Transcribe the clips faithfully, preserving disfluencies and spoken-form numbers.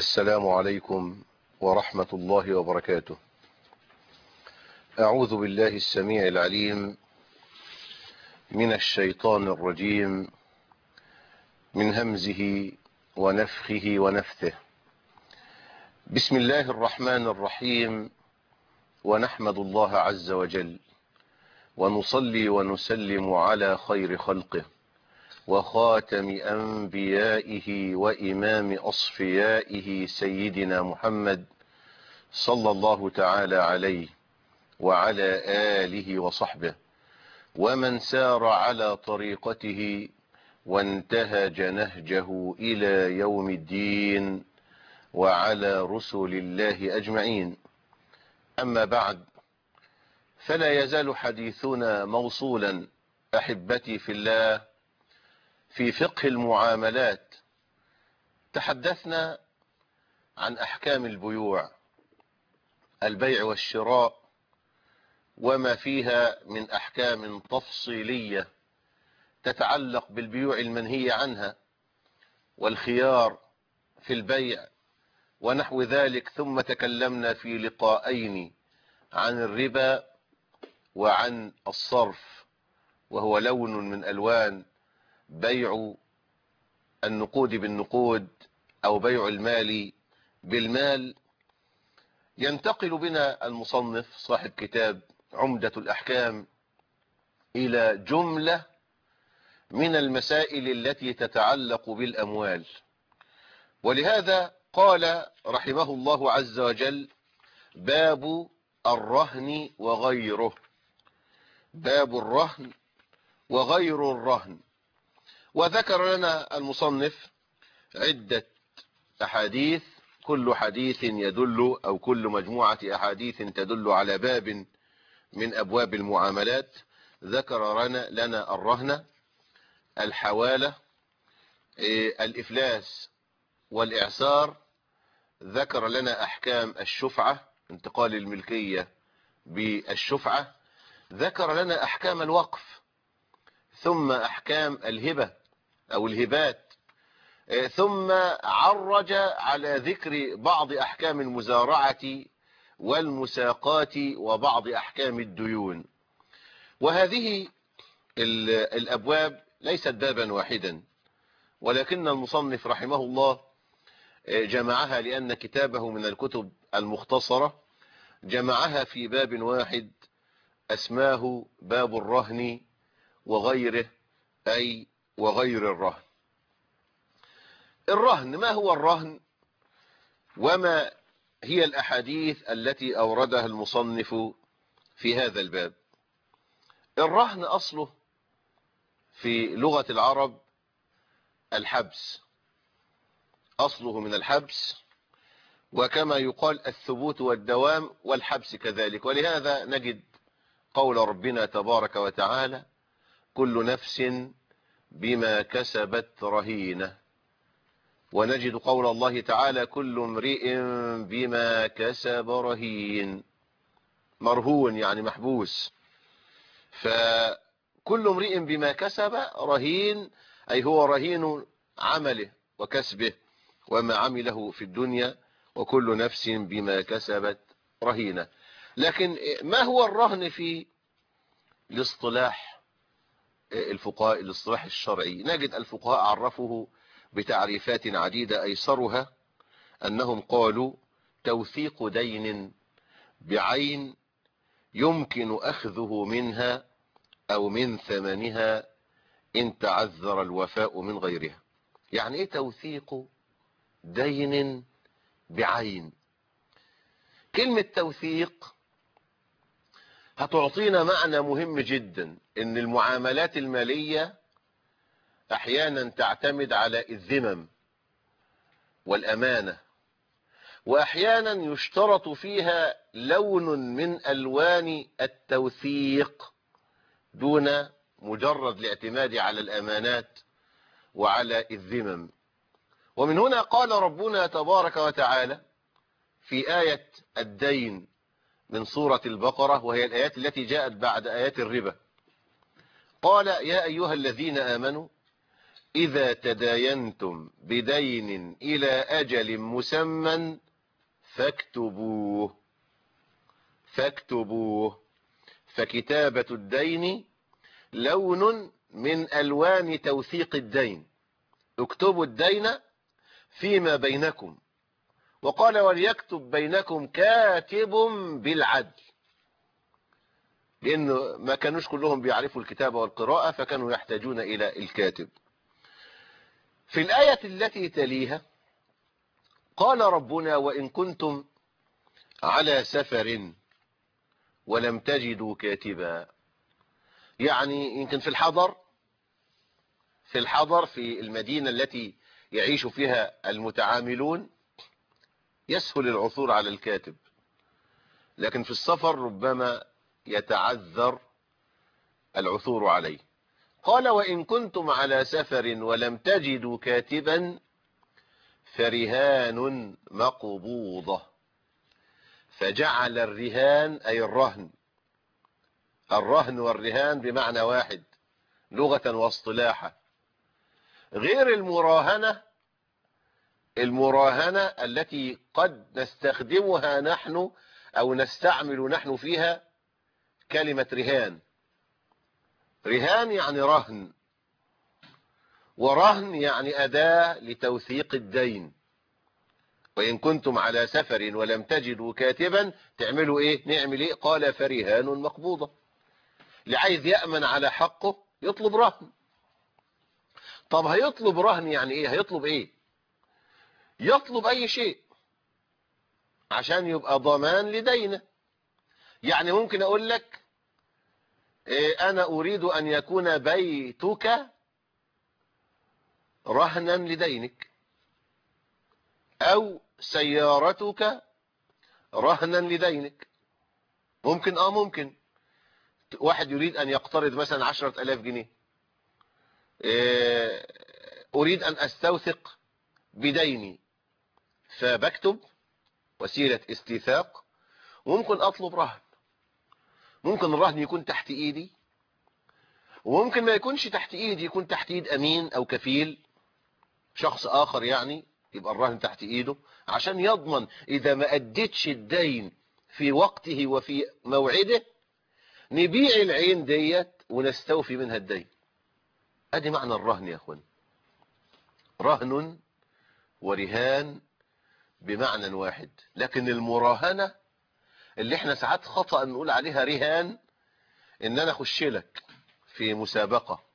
السلام عليكم ورحمة الله وبركاته. أعوذ بالله السميع العليم من الشيطان الرجيم من همزه ونفخه ونفثه. بسم الله الرحمن الرحيم، ونحمد الله عز وجل ونصلي ونسلم على خير خلقه وخاتم أنبيائه وإمام أصفيائه سيدنا محمد صلى الله تعالى عليه وعلى آله وصحبه ومن سار على طريقته وانتهج نهجه إلى يوم الدين وعلى رسل الله أجمعين. أما بعد، فلا يزال حديثنا موصولا أحبتي في الله في فقه المعاملات. تحدثنا عن أحكام البيوع، البيع والشراء وما فيها من أحكام تفصيلية تتعلق بالبيوع المنهي عنها والخيار في البيع ونحو ذلك. ثم تكلمنا في لقاءين عن الربا وعن الصرف، وهو لون من ألوان بيع النقود بالنقود أو بيع المال بالمال. ينتقل بنا المصنف صاحب كتاب عمدة الأحكام إلى جملة من المسائل التي تتعلق بالأموال، ولهذا قال رحمه الله عز وجل: باب الرهن وغيره. باب الرهن وغير الرهن. وذكر لنا المصنف عدة أحاديث، كل حديث يدل أو كل مجموعة أحاديث تدل على باب من أبواب المعاملات. ذكر لنا الرهن، الحوالة، الإفلاس والإعسار. ذكر لنا أحكام الشفعة، انتقال الملكية بالشفعة. ذكر لنا أحكام الوقف، ثم أحكام الهبة أو الهبات، ثم عرج على ذكر بعض أحكام المزارعة والمساقات وبعض أحكام الديون. وهذه الأبواب ليست بابا واحدا، ولكن المصنف رحمه الله جمعها لأن كتابه من الكتب المختصرة، جمعها في باب واحد أسماه باب الرهن وغيره، أي وغير الرهن. الرهن، ما هو الرهن وما هي الأحاديث التي أوردها المصنف في هذا الباب؟ الرهن أصله في لغة العرب الحبس، أصله من الحبس، وكما يقال الثبوت والدوام والحبس كذلك. ولهذا نجد قول ربنا تبارك وتعالى: كل نفس بما كسبت رهينة. ونجد قول الله تعالى: كل امرئ بما كسب رهين. مرهون يعني محبوس، فكل امرئ بما كسب رهين، أي هو رهين عمله وكسبه وما عمله في الدنيا، وكل نفس بما كسبت رهينة. لكن ما هو الرهن في الاصطلاح الفقهاء، الاصطلاح الشرعي؟ نجد الفقهاء عرفوه بتعريفات عديدة، أيسرها أنهم قالوا: توثيق دين بعين يمكن أخذه منها أو من ثمنها إن تعذر الوفاء من غيرها. يعني إيه توثيق دين بعين؟ كلمة توثيق هتعطينا معنى مهم جدا، إن المعاملات المالية أحيانا تعتمد على الذمم والأمانة، وأحيانا يشترط فيها لون من ألوان التوثيق دون مجرد الاعتماد على الأمانات وعلى الذمم. ومن هنا قال ربنا تبارك وتعالى في آية الدين من سورة البقرة، وهي الآيات التي جاءت بعد آيات الربا، قال: يا أيها الذين آمنوا إذا تداينتم بدين إلى أجل مسمى فاكتبوه فاكتبوه فكتابة الدين لون من ألوان توثيق الدين. اكتبوا الدين فيما بينكم. وقال وليكتب بينكم كاتب بالعدل، لأنه ما كانوش كلهم بيعرفوا الكتابة والقراءة، فكانوا يحتاجون إلى الكاتب. في الآية التي تليها قال ربنا وإن كنتم على سفر ولم تجدوا كاتبا، يعني يمكن في الحضر في الحضر في المدينة التي يعيش فيها المتعاملون يسهل العثور على الكاتب، لكن في السفر ربما يتعذر العثور عليه. قال وإن كنتم على سفر ولم تجدوا كاتبا فرهان مقبوضة. فجعل الرهان أي الرهن، الرهن والرهان بمعنى واحد لغة واصطلاحا، غير المراهنة. المراهنة التي قد نستخدمها نحن أو نستعمل نحن فيها كلمة رهان. رهان يعني رهن، ورهن يعني أداة لتوثيق الدين. وإن كنتم على سفر ولم تجدوا كاتبا تعملوا إيه؟ نعمل إيه؟ قال فرهان مقبوضة. اللي عايز يأمن على حقه يطلب رهن. طب هيطلب رهن يعني إيه؟ هيطلب إيه؟ يطلب أي شيء عشان يبقى ضمان لدينه. يعني ممكن أقول لك إيه، أنا أريد أن يكون بيتك رهنا لدينك، أو سيارتك رهنا لدينك. ممكن اه ممكن واحد يريد أن يقترض مثلا عشرة ألاف جنيه، إيه، أريد أن أستوثق بديني، فبكتب وسيلة استيثاق، وممكن أطلب رهن. ممكن الرهن يكون تحت إيدي، وممكن ما يكونش تحت إيدي، يكون تحت إيد أمين أو كفيل شخص آخر، يعني يبقى الرهن تحت إيده عشان يضمن إذا ما أديتش الدين في وقته وفي موعده نبيع العين ديت ونستوفي منها الدين. أدي معنى الرهن يا أخوان. رهن ورهان بمعنى واحد. لكن المراهنة اللي احنا ساعات خطأ نقول عليها رهان، ان انا اخش لك في مسابقة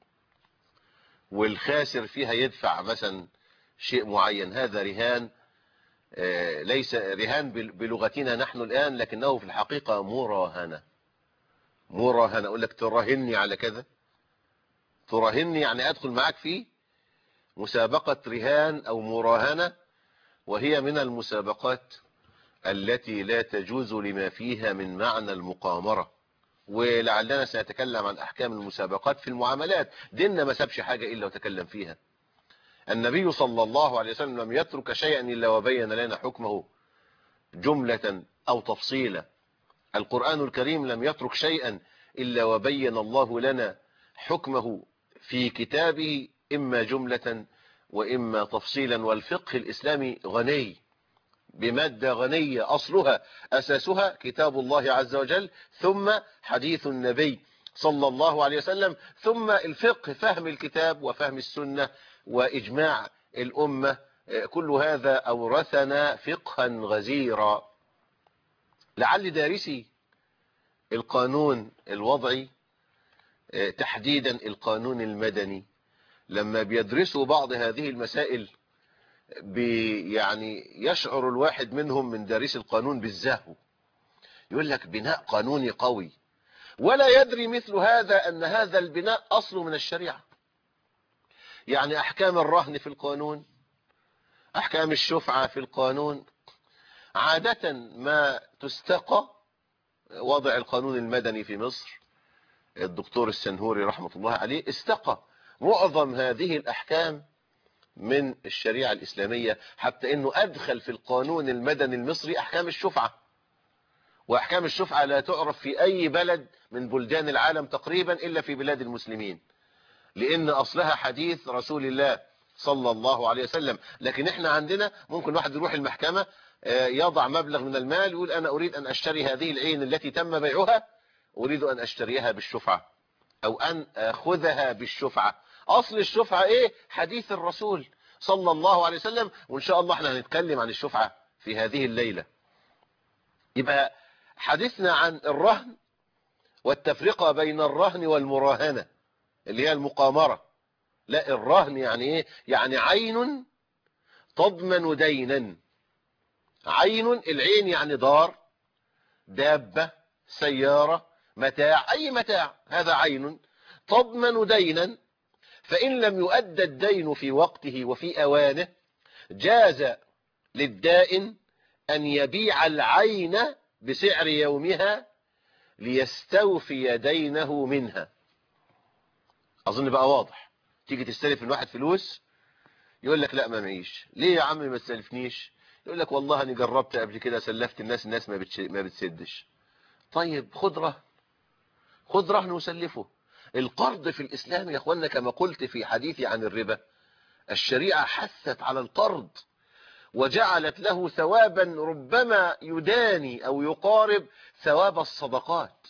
والخاسر فيها يدفع مثلا شيء معين، هذا رهان. آه ليس رهان بلغتنا نحن الآن، لكنه في الحقيقة مراهنة. مراهنة اقول لك تراهني على كذا، تراهني يعني ادخل معاك في مسابقة رهان او مراهنة، وهي من المسابقات التي لا تجوز لما فيها من معنى المقامرة. ولعلنا سنتكلم عن أحكام المسابقات في المعاملات. ديننا ما سابش حاجة إلا وتكلم فيها. النبي صلى الله عليه وسلم لم يترك شيئا إلا وبين لنا حكمه جملة أو تفصيلا. القرآن الكريم لم يترك شيئا إلا وبين الله لنا حكمه في كتابه، إما جملة وإما تفصيلا. والفقه الإسلامي غني بمادة غنية، أصلها أساسها كتاب الله عز وجل، ثم حديث النبي صلى الله عليه وسلم، ثم الفقه فهم الكتاب وفهم السنة وإجماع الأمة. كل هذا أورثنا فقها غزيرا. لعل دارسي القانون الوضعي، تحديدا القانون المدني، لما بيدرسوا بعض هذه المسائل بي يعني يشعر الواحد منهم من دارس القانون بالزهو. يقول لك بناء قانوني قوي، ولا يدري مثل هذا أن هذا البناء أصله من الشريعة. يعني أحكام الرهن في القانون، أحكام الشفعة في القانون، عادة ما تستقى. وضع القانون المدني في مصر الدكتور السنهوري رحمة الله عليه استقى معظم هذه الأحكام من الشريعة الإسلامية، حتى أنه أدخل في القانون المدني المصري أحكام الشفعة. وأحكام الشفعة لا تعرف في أي بلد من بلدان العالم تقريبا إلا في بلاد المسلمين. لان اصلها حديث رسول الله صلى الله عليه وسلم. لكن احنا عندنا ممكن واحد يروح المحكمة يضع مبلغ من المال يقول انا اريد ان اشتري هذه العين التي تم بيعها، اريد ان اشتريها بالشفعة او ان اخذها بالشفعة. اصل الشفعة ايه؟ حديث الرسول صلى الله عليه وسلم، وان شاء الله احنا هنتكلم عن الشفعة في هذه الليلة. يبقى حديثنا عن الرهن والتفرقة بين الرهن والمراهنة اللي هي المقامرة. لا، الرهن يعني ايه؟ يعني عين تضمن دينا. عين، العين يعني دار، دابة، سيارة، متاع، اي متاع، هذا عين تضمن دينا، فان لم يؤدى الدين في وقته وفي اوانه جاز للدائن ان يبيع العين بسعر يومها ليستوفي دينه منها. اظن بقى واضح. تيجي تستلف من واحد فلوس يقول لك لا ما معيش. ليه يا عم ما تسلفنيش؟ يقول لك والله انا جربت قبل كده سلفت الناس، الناس ما بتش... ما بتسدش. طيب خد رهن، خد رهن وسلفه. القرض في الاسلام يا اخوانا كما قلت في حديثي عن الربا، الشريعة حثت على القرض وجعلت له ثوابا ربما يداني او يقارب ثواب الصدقات،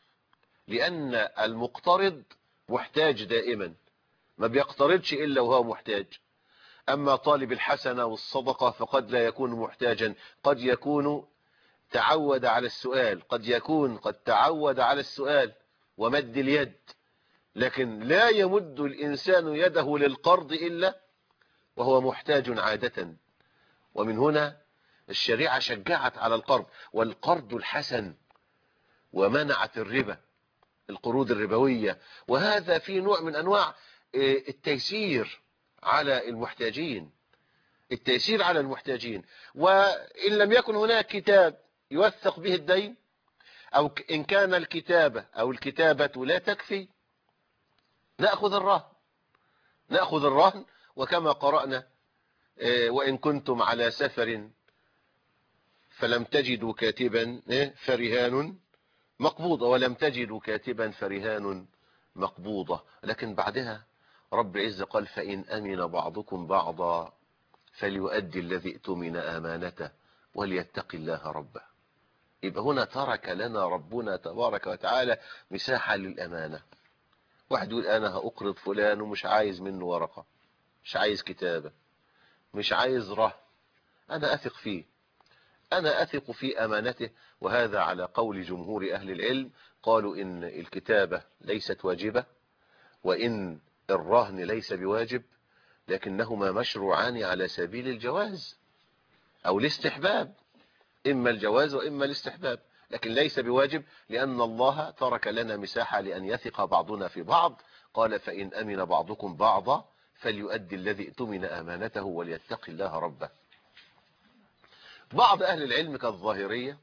لان المقترض محتاج دائما، ما بيقترضش الا وهو محتاج. اما طالب الحسنة والصدقة فقد لا يكون محتاجا، قد يكون تعود على السؤال، قد يكون قد تعود على السؤال ومد اليد، لكن لا يمد الانسان يده للقرض الا وهو محتاج عادة. ومن هنا الشريعة شجعت على القرض، والقرض الحسن، ومنعت الربا، القروض الربوية. وهذا في نوع من انواع التيسير على المحتاجين، التيسير على المحتاجين. وإن لم يكن هناك كتاب يوثق به الدين، أو إن كان الكتابة أو الكتابة لا تكفي، نأخذ الرهن، نأخذ الرهن. وكما قرأنا وإن كنتم على سفر فلم تجدوا كاتبا فرهان مقبوضة، ولم تجدوا كاتبا فرهان مقبوضة. لكن بعدها رب العزة قال فإن أمن بعضكم بعضا فليؤدي الذي اؤتمن امانته وليتق الله ربه. يبقى هنا ترك لنا ربنا تبارك وتعالى مساحة للأمانة. واحد يقول انا هأقرض فلان ومش عايز منه ورقة، مش عايز كتابة، مش عايز رهن، انا اثق فيه، انا اثق في امانته. وهذا على قول جمهور اهل العلم، قالوا ان الكتابة ليست واجبة وان الرهن ليس بواجب، لكنهما مشروعان على سبيل الجواز او الاستحباب، اما الجواز واما الاستحباب، لكن ليس بواجب، لان الله ترك لنا مساحة لان يثق بعضنا في بعض. قال فان امن بعضكم بعضا فليؤدي الذي اؤتمن امانته وليتق الله ربه. بعض اهل العلم كالظاهرية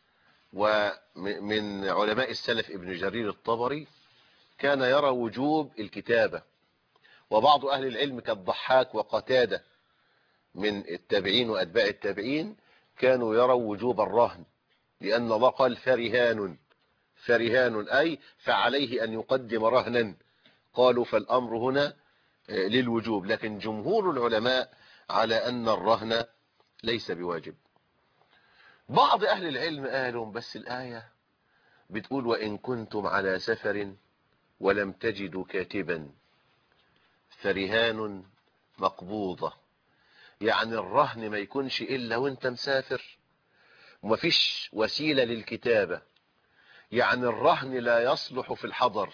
ومن علماء السلف ابن جرير الطبري كان يرى وجوب الكتابة، وبعض اهل العلم كالضحاك وقتادة من التابعين واتباع التابعين كانوا يروا وجوب الرهن، لان الله قال فرهان، فرهان اي فعليه ان يقدم رهنا. قالوا فالامر هنا للوجوب، لكن جمهور العلماء على ان الرهن ليس بواجب. بعض اهل العلم قالوا بس الايه بتقول وان كنتم على سفر ولم تجدوا كاتبا فرهان مقبوضة، يعني الرهن ما يكونش الا وانت مسافر ومفيش وسيلة للكتابة، يعني الرهن لا يصلح في الحضر.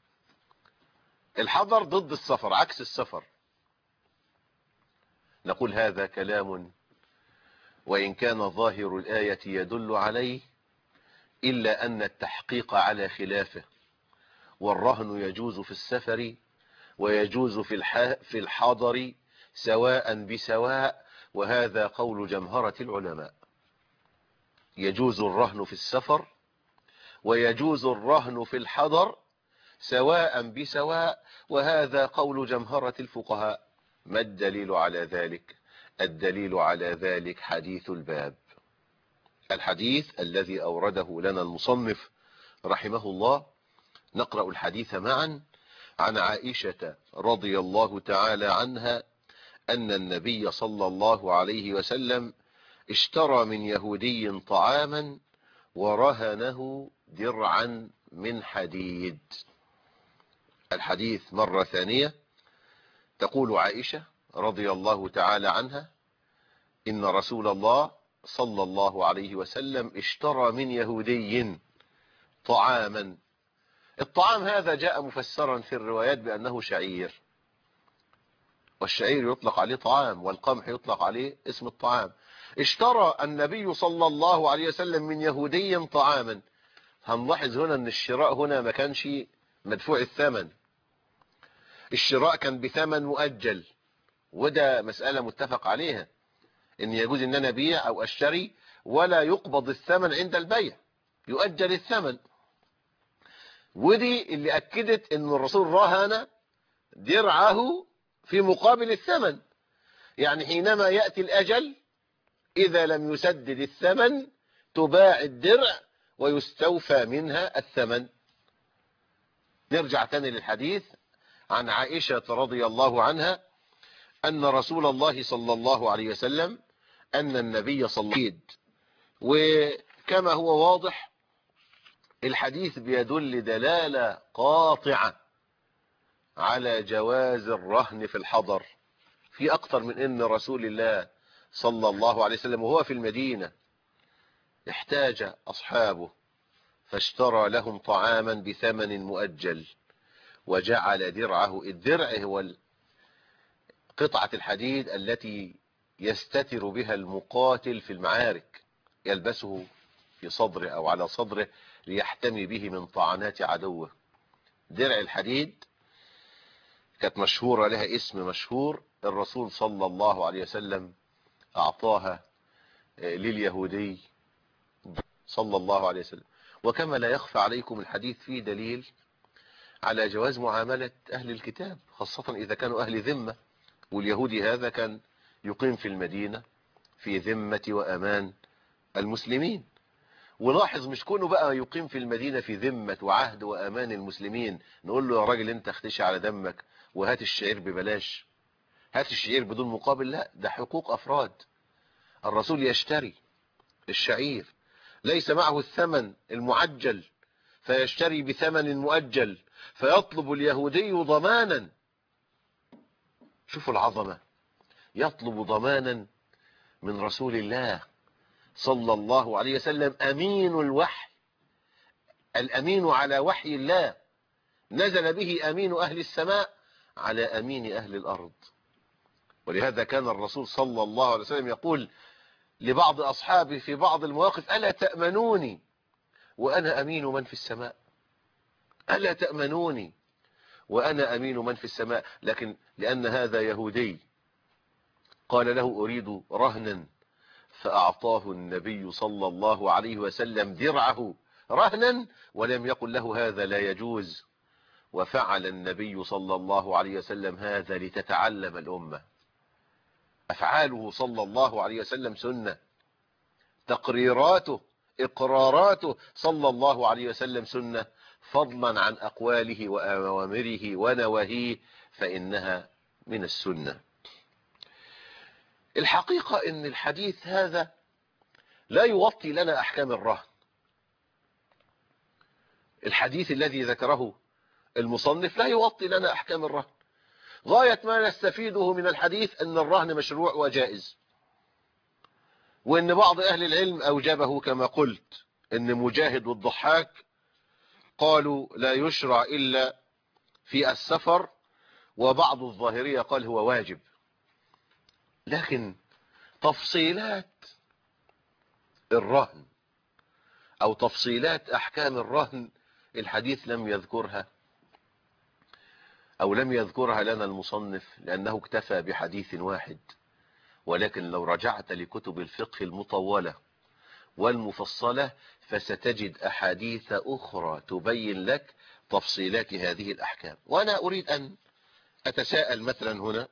الحضر ضد السفر، عكس السفر. نقول هذا كلام وإن كان ظاهر الآية يدل عليه، إلا أن التحقيق على خلافه. والرهن يجوز في السفر ويجوز في في الحضر سواء بسواء، وهذا قول جمهرة العلماء. يجوز الرهن في السفر ويجوز الرهن في الحضر سواء بسواء، وهذا قول جمهرة الفقهاء. ما الدليل على ذلك؟ الدليل على ذلك حديث الباب، الحديث الذي أورده لنا المصنف رحمه الله. نقرأ الحديث معا. عن عائشة رضي الله تعالى عنها أن النبي صلى الله عليه وسلم اشترى من يهودي طعاما ورهنه درعا من حديد. الحديث مرة ثانية، تقول عائشة رضي الله تعالى عنها إن رسول الله صلى الله عليه وسلم اشترى من يهودي طعاما. الطعام هذا جاء مفسرا في الروايات بأنه شعير، والشعير يطلق عليه طعام، والقمح يطلق عليه اسم الطعام. اشترى النبي صلى الله عليه وسلم من يهودي طعاما. هنلاحظ هنا ان الشراء هنا ما كانش مدفوع الثمن، الشراء كان بثمن مؤجل، وده مسألة متفق عليها، ان يجوز ان انا ابيع او اشتري ولا يقبض الثمن عند البيع، يؤجل الثمن. ودي اللي اكدت ان الرسول رهن درعه في مقابل الثمن، يعني حينما يأتي الاجل اذا لم يسدد الثمن تباع الدرع ويستوفى منها الثمن. نرجع تاني للحديث عن عائشة رضي الله عنها أن رسول الله صلى الله عليه وسلم أن النبي صلى الله عليه وسلم، وكما هو واضح الحديث بيدل دلالة قاطعة على جواز الرهن في الحضر، في أكثر من أن رسول الله صلى الله عليه وسلم وهو في المدينة احتاج أصحابه فاشترى لهم طعاما بثمن مؤجل وجعل درعه، الدرع هو قطعة الحديد التي يستتر بها المقاتل في المعارك، يلبسه في صدره أو على صدره ليحتمي به من طعنات عدوه. درع الحديد كانت مشهورة، لها اسم مشهور، الرسول صلى الله عليه وسلم أعطاها لليهودي صلى الله عليه وسلم. وكما لا يخفى عليكم الحديث فيه دليل على جواز معاملة أهل الكتاب، خاصة إذا كانوا أهل ذمة، واليهودي هذا كان يقيم في المدينة في ذمة وأمان المسلمين. ولاحظ مش كونه بقى يقيم في المدينة في ذمة وعهد وأمان المسلمين نقول له يا راجل انت اختشي على دمك وهات الشعير ببلاش، هات الشعير بدون مقابل، لا، ده حقوق أفراد. الرسول يشتري الشعير ليس معه الثمن المعجل فيشتري بثمن مؤجل، فيطلب اليهودي ضمانا. شوفوا العظمة، يطلب ضمانا من رسول الله صلى الله عليه وسلم، أمين الوحي، الأمين على وحي الله، نزل به أمين أهل السماء على أمين أهل الأرض. ولهذا كان الرسول صلى الله عليه وسلم يقول لبعض أصحابه في بعض المواقف ألا تأمنوني وأنا أمين من في السماء، ألا تأمنوني وأنا أمين من في السماء. لكن لأن هذا يهودي قال له أريد رهنا، فأعطاه النبي صلى الله عليه وسلم درعه رهنا ولم يقل له هذا لا يجوز. وفعل النبي صلى الله عليه وسلم هذا لتتعلم الأمة. أفعاله صلى الله عليه وسلم سنة، تقريراته إقراراته صلى الله عليه وسلم سنة، فضلا عن أقواله وأوامره ونواهيه فإنها من السنة. الحقيقة ان الحديث هذا لا يوطي لنا احكام الرهن. الحديث الذي ذكره المصنف لا يوطي لنا احكام الرهن. غاية ما نستفيده من الحديث ان الرهن مشروع وجائز، وان بعض اهل العلم اوجبه كما قلت، ان مجاهد والضحاك قالوا لا يشرع الا في السفر، وبعض الظاهرية قال هو واجب. لكن تفصيلات الرهن او تفصيلات احكام الرهن الحديث لم يذكرها او لم يذكرها لنا المصنف لانه اكتفى بحديث واحد. ولكن لو رجعت لكتب الفقه المطولة والمفصلة فستجد احاديث اخرى تبين لك تفصيلات هذه الاحكام. وانا اريد ان اتساءل مثلا هنا،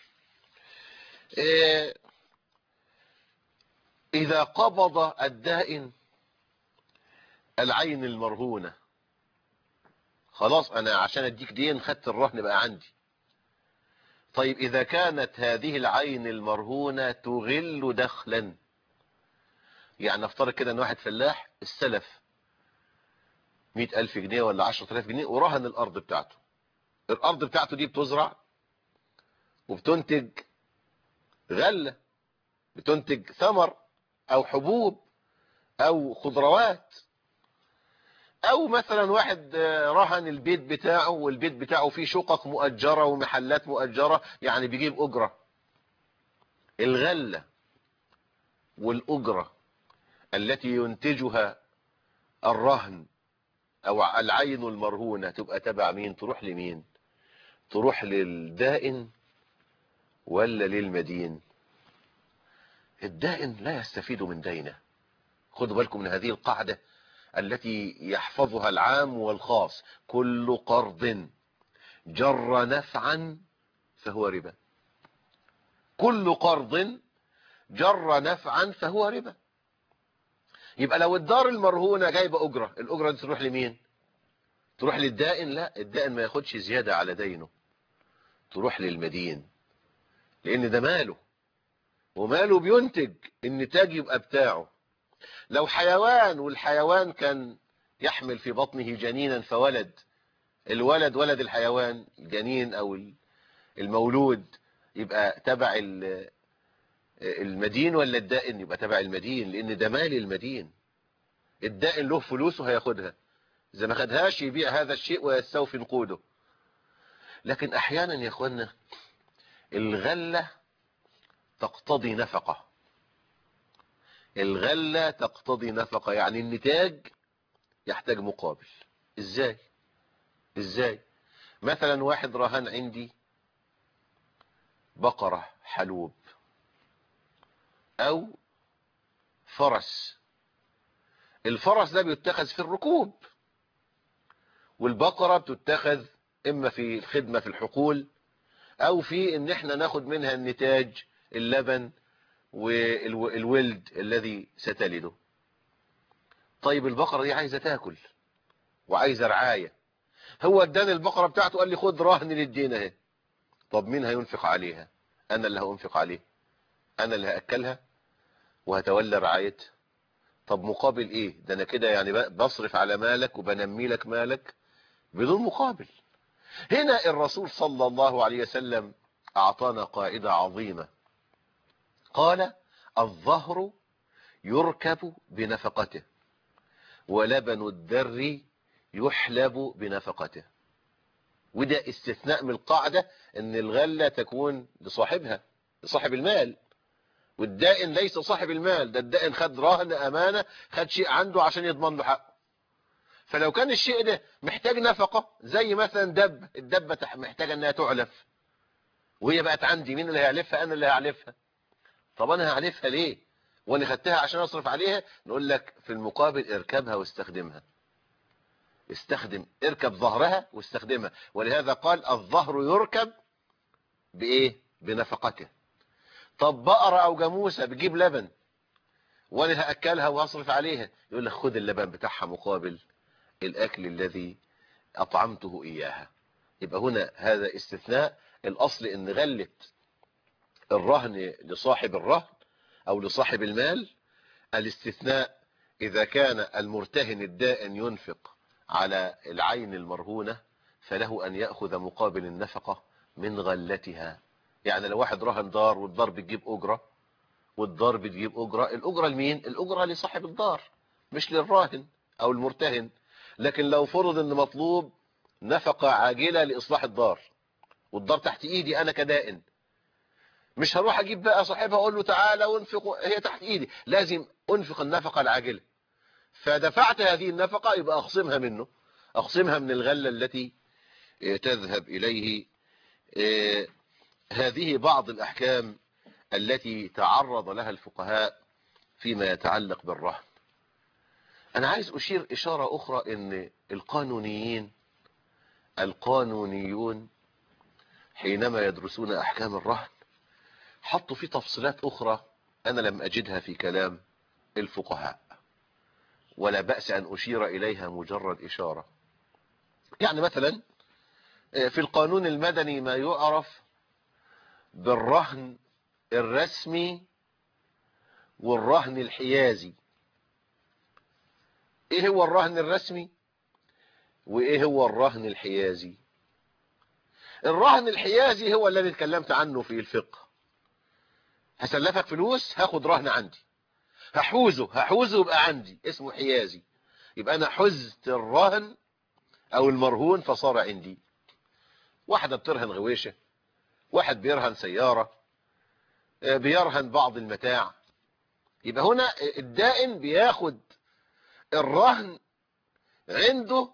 اذا قبض الدائن العين المرهونة خلاص انا عشان اديك دين خدت الرهن بقى عندي. طيب اذا كانت هذه العين المرهونة تغل دخلا، يعني نفترض كده ان واحد فلاح استلف مئة الف جنيه ولا عشرة الاف جنيه ورهن الارض بتاعته. الارض بتاعته دي بتزرع وبتنتج غلة، بتنتج ثمر او حبوب او خضروات. او مثلا واحد رهن البيت بتاعه والبيت بتاعه فيه شقق مؤجرة ومحلات مؤجرة، يعني بيجيب اجرة. الغلة والاجرة التي ينتجها الرهن او العين المرهونة تبقى تبع مين؟ تروح لمين؟ تروح للدائن ولا للمدين؟ الدائن لا يستفيد من دينه. خدوا بالكم من هذه القاعدة التي يحفظها العام والخاص: كل قرض جر نفعا فهو ربا. كل قرض جر نفعا فهو ربا. يبقى لو الدار المرهونة جايبة أجرة، الأجرة دي تروح لمين؟ تروح للدائن؟ لا، الدائن ما ياخدش زيادة على دينه، تروح للمدين، لأن ده ماله، وماله بينتج، النتاج يبقى بتاعه. لو حيوان والحيوان كان يحمل في بطنه جنينا فولد، الولد ولد الحيوان الجنين أو المولود، يبقى تبع المدين ولا الدائن؟ يبقى تبع المدين، لأن ده مال المدين. الدائن له فلوسه هياخدها، إذا ما خدهاش يبيع هذا الشيء ويستوفي نقوده. لكن أحيانا يا أخوانا الغلة تقتضي نفقة. الغلة تقتضي نفقة، يعني النتاج يحتاج مقابل. ازاي؟ ازاي؟ مثلا واحد رهن عندي بقرة حلوب او فرس. الفرس ده بيتخذ في الركوب، والبقرة بتتخذ اما في الخدمة في الحقول او في ان احنا ناخد منها النتاج، اللبن والولد الذي ستلده. طيب البقرة دي عايزة تاكل وعايزة رعاية، هو اداني البقرة بتاعته قال لي خد رهن للدين اهي. طب مين هينفق عليها؟ انا اللي هأنفق عليه، انا اللي هأكلها وهتولى رعايتها. طب مقابل ايه؟ ده انا كده يعني بصرف على مالك وبنمي لك مالك بدون مقابل. هنا الرسول صلى الله عليه وسلم اعطانا قاعدة عظيمة، قال: الظهر يركب بنفقته ولبن الدر يحلب بنفقته. وده استثناء من القاعدة ان الغلة تكون لصاحبها، لصاحب المال، والدائن ليس صاحب المال. ده الدائن خد رهن امانة، خد شيء عنده عشان يضمن له حقه. فلو كان الشيء ده محتاج نفقة، زي مثلا دب، الدبة محتاجة انها تعلف وهي بقت عندي، مين اللي هيعلفها؟ انا اللي هعلفها. طب انا هعلفها ليه وانا خدتها عشان اصرف عليها؟ نقول لك في المقابل اركبها واستخدمها. استخدم، اركب ظهرها واستخدمها. ولهذا قال: الظهر يركب بايه؟ بنفقته. طب بقرة او جاموسة بتجيب لبن وانا هاكلها واصرف عليها، يقول لك خد اللبن بتاعها مقابل الاكل الذي اطعمته اياها. يبقى هنا هذا استثناء. الاصل ان غلة الرهن لصاحب الرهن او لصاحب المال. الاستثناء اذا كان المرتهن الدائن ينفق على العين المرهونة فله ان يأخذ مقابل النفقة من غلتها. يعني لو واحد رهن دار والدار بتجيب اجرة، والدار بتجيب اجرة، الاجرة لمين؟ الاجرة لصاحب الدار مش للراهن او المرتهن. لكن لو فرض ان مطلوب نفقة عاجلة لاصلاح الدار والدار تحت ايدي انا كدائن، مش هروح اجيب بقى صاحبها اقول له تعالى وانفق، هي تحت ايدي، لازم انفق النفقة العاجلة. فدفعت هذه النفقة يبقى اخصمها منه، اخصمها من الغلة التي تذهب اليه. هذه بعض الاحكام التي تعرض لها الفقهاء فيما يتعلق بالرهن. انا عايز اشير اشارة اخرى، ان القانونيين القانونيون حينما يدرسون احكام الرهن حطوا فيه تفصيلات اخرى انا لم اجدها في كلام الفقهاء، ولا بأس ان اشير اليها مجرد اشارة. يعني مثلا في القانون المدني ما يعرف بالرهن الرسمي والرهن الحيازي. ايه هو الرهن الرسمي وايه هو الرهن الحيازي؟ الرهن الحيازي هو الذي اتكلمت عنه في الفقه. هسلفك فلوس، هاخد رهن عندي، هحوزه هحوزه يبقى عندي، اسمه حيازي. يبقى انا حزت الرهن او المرهون فصار عندي. واحدة بترهن غويشة، واحد بيرهن سيارة، بيرهن بعض المتاع. يبقى هنا الدائن بياخد الرهن عنده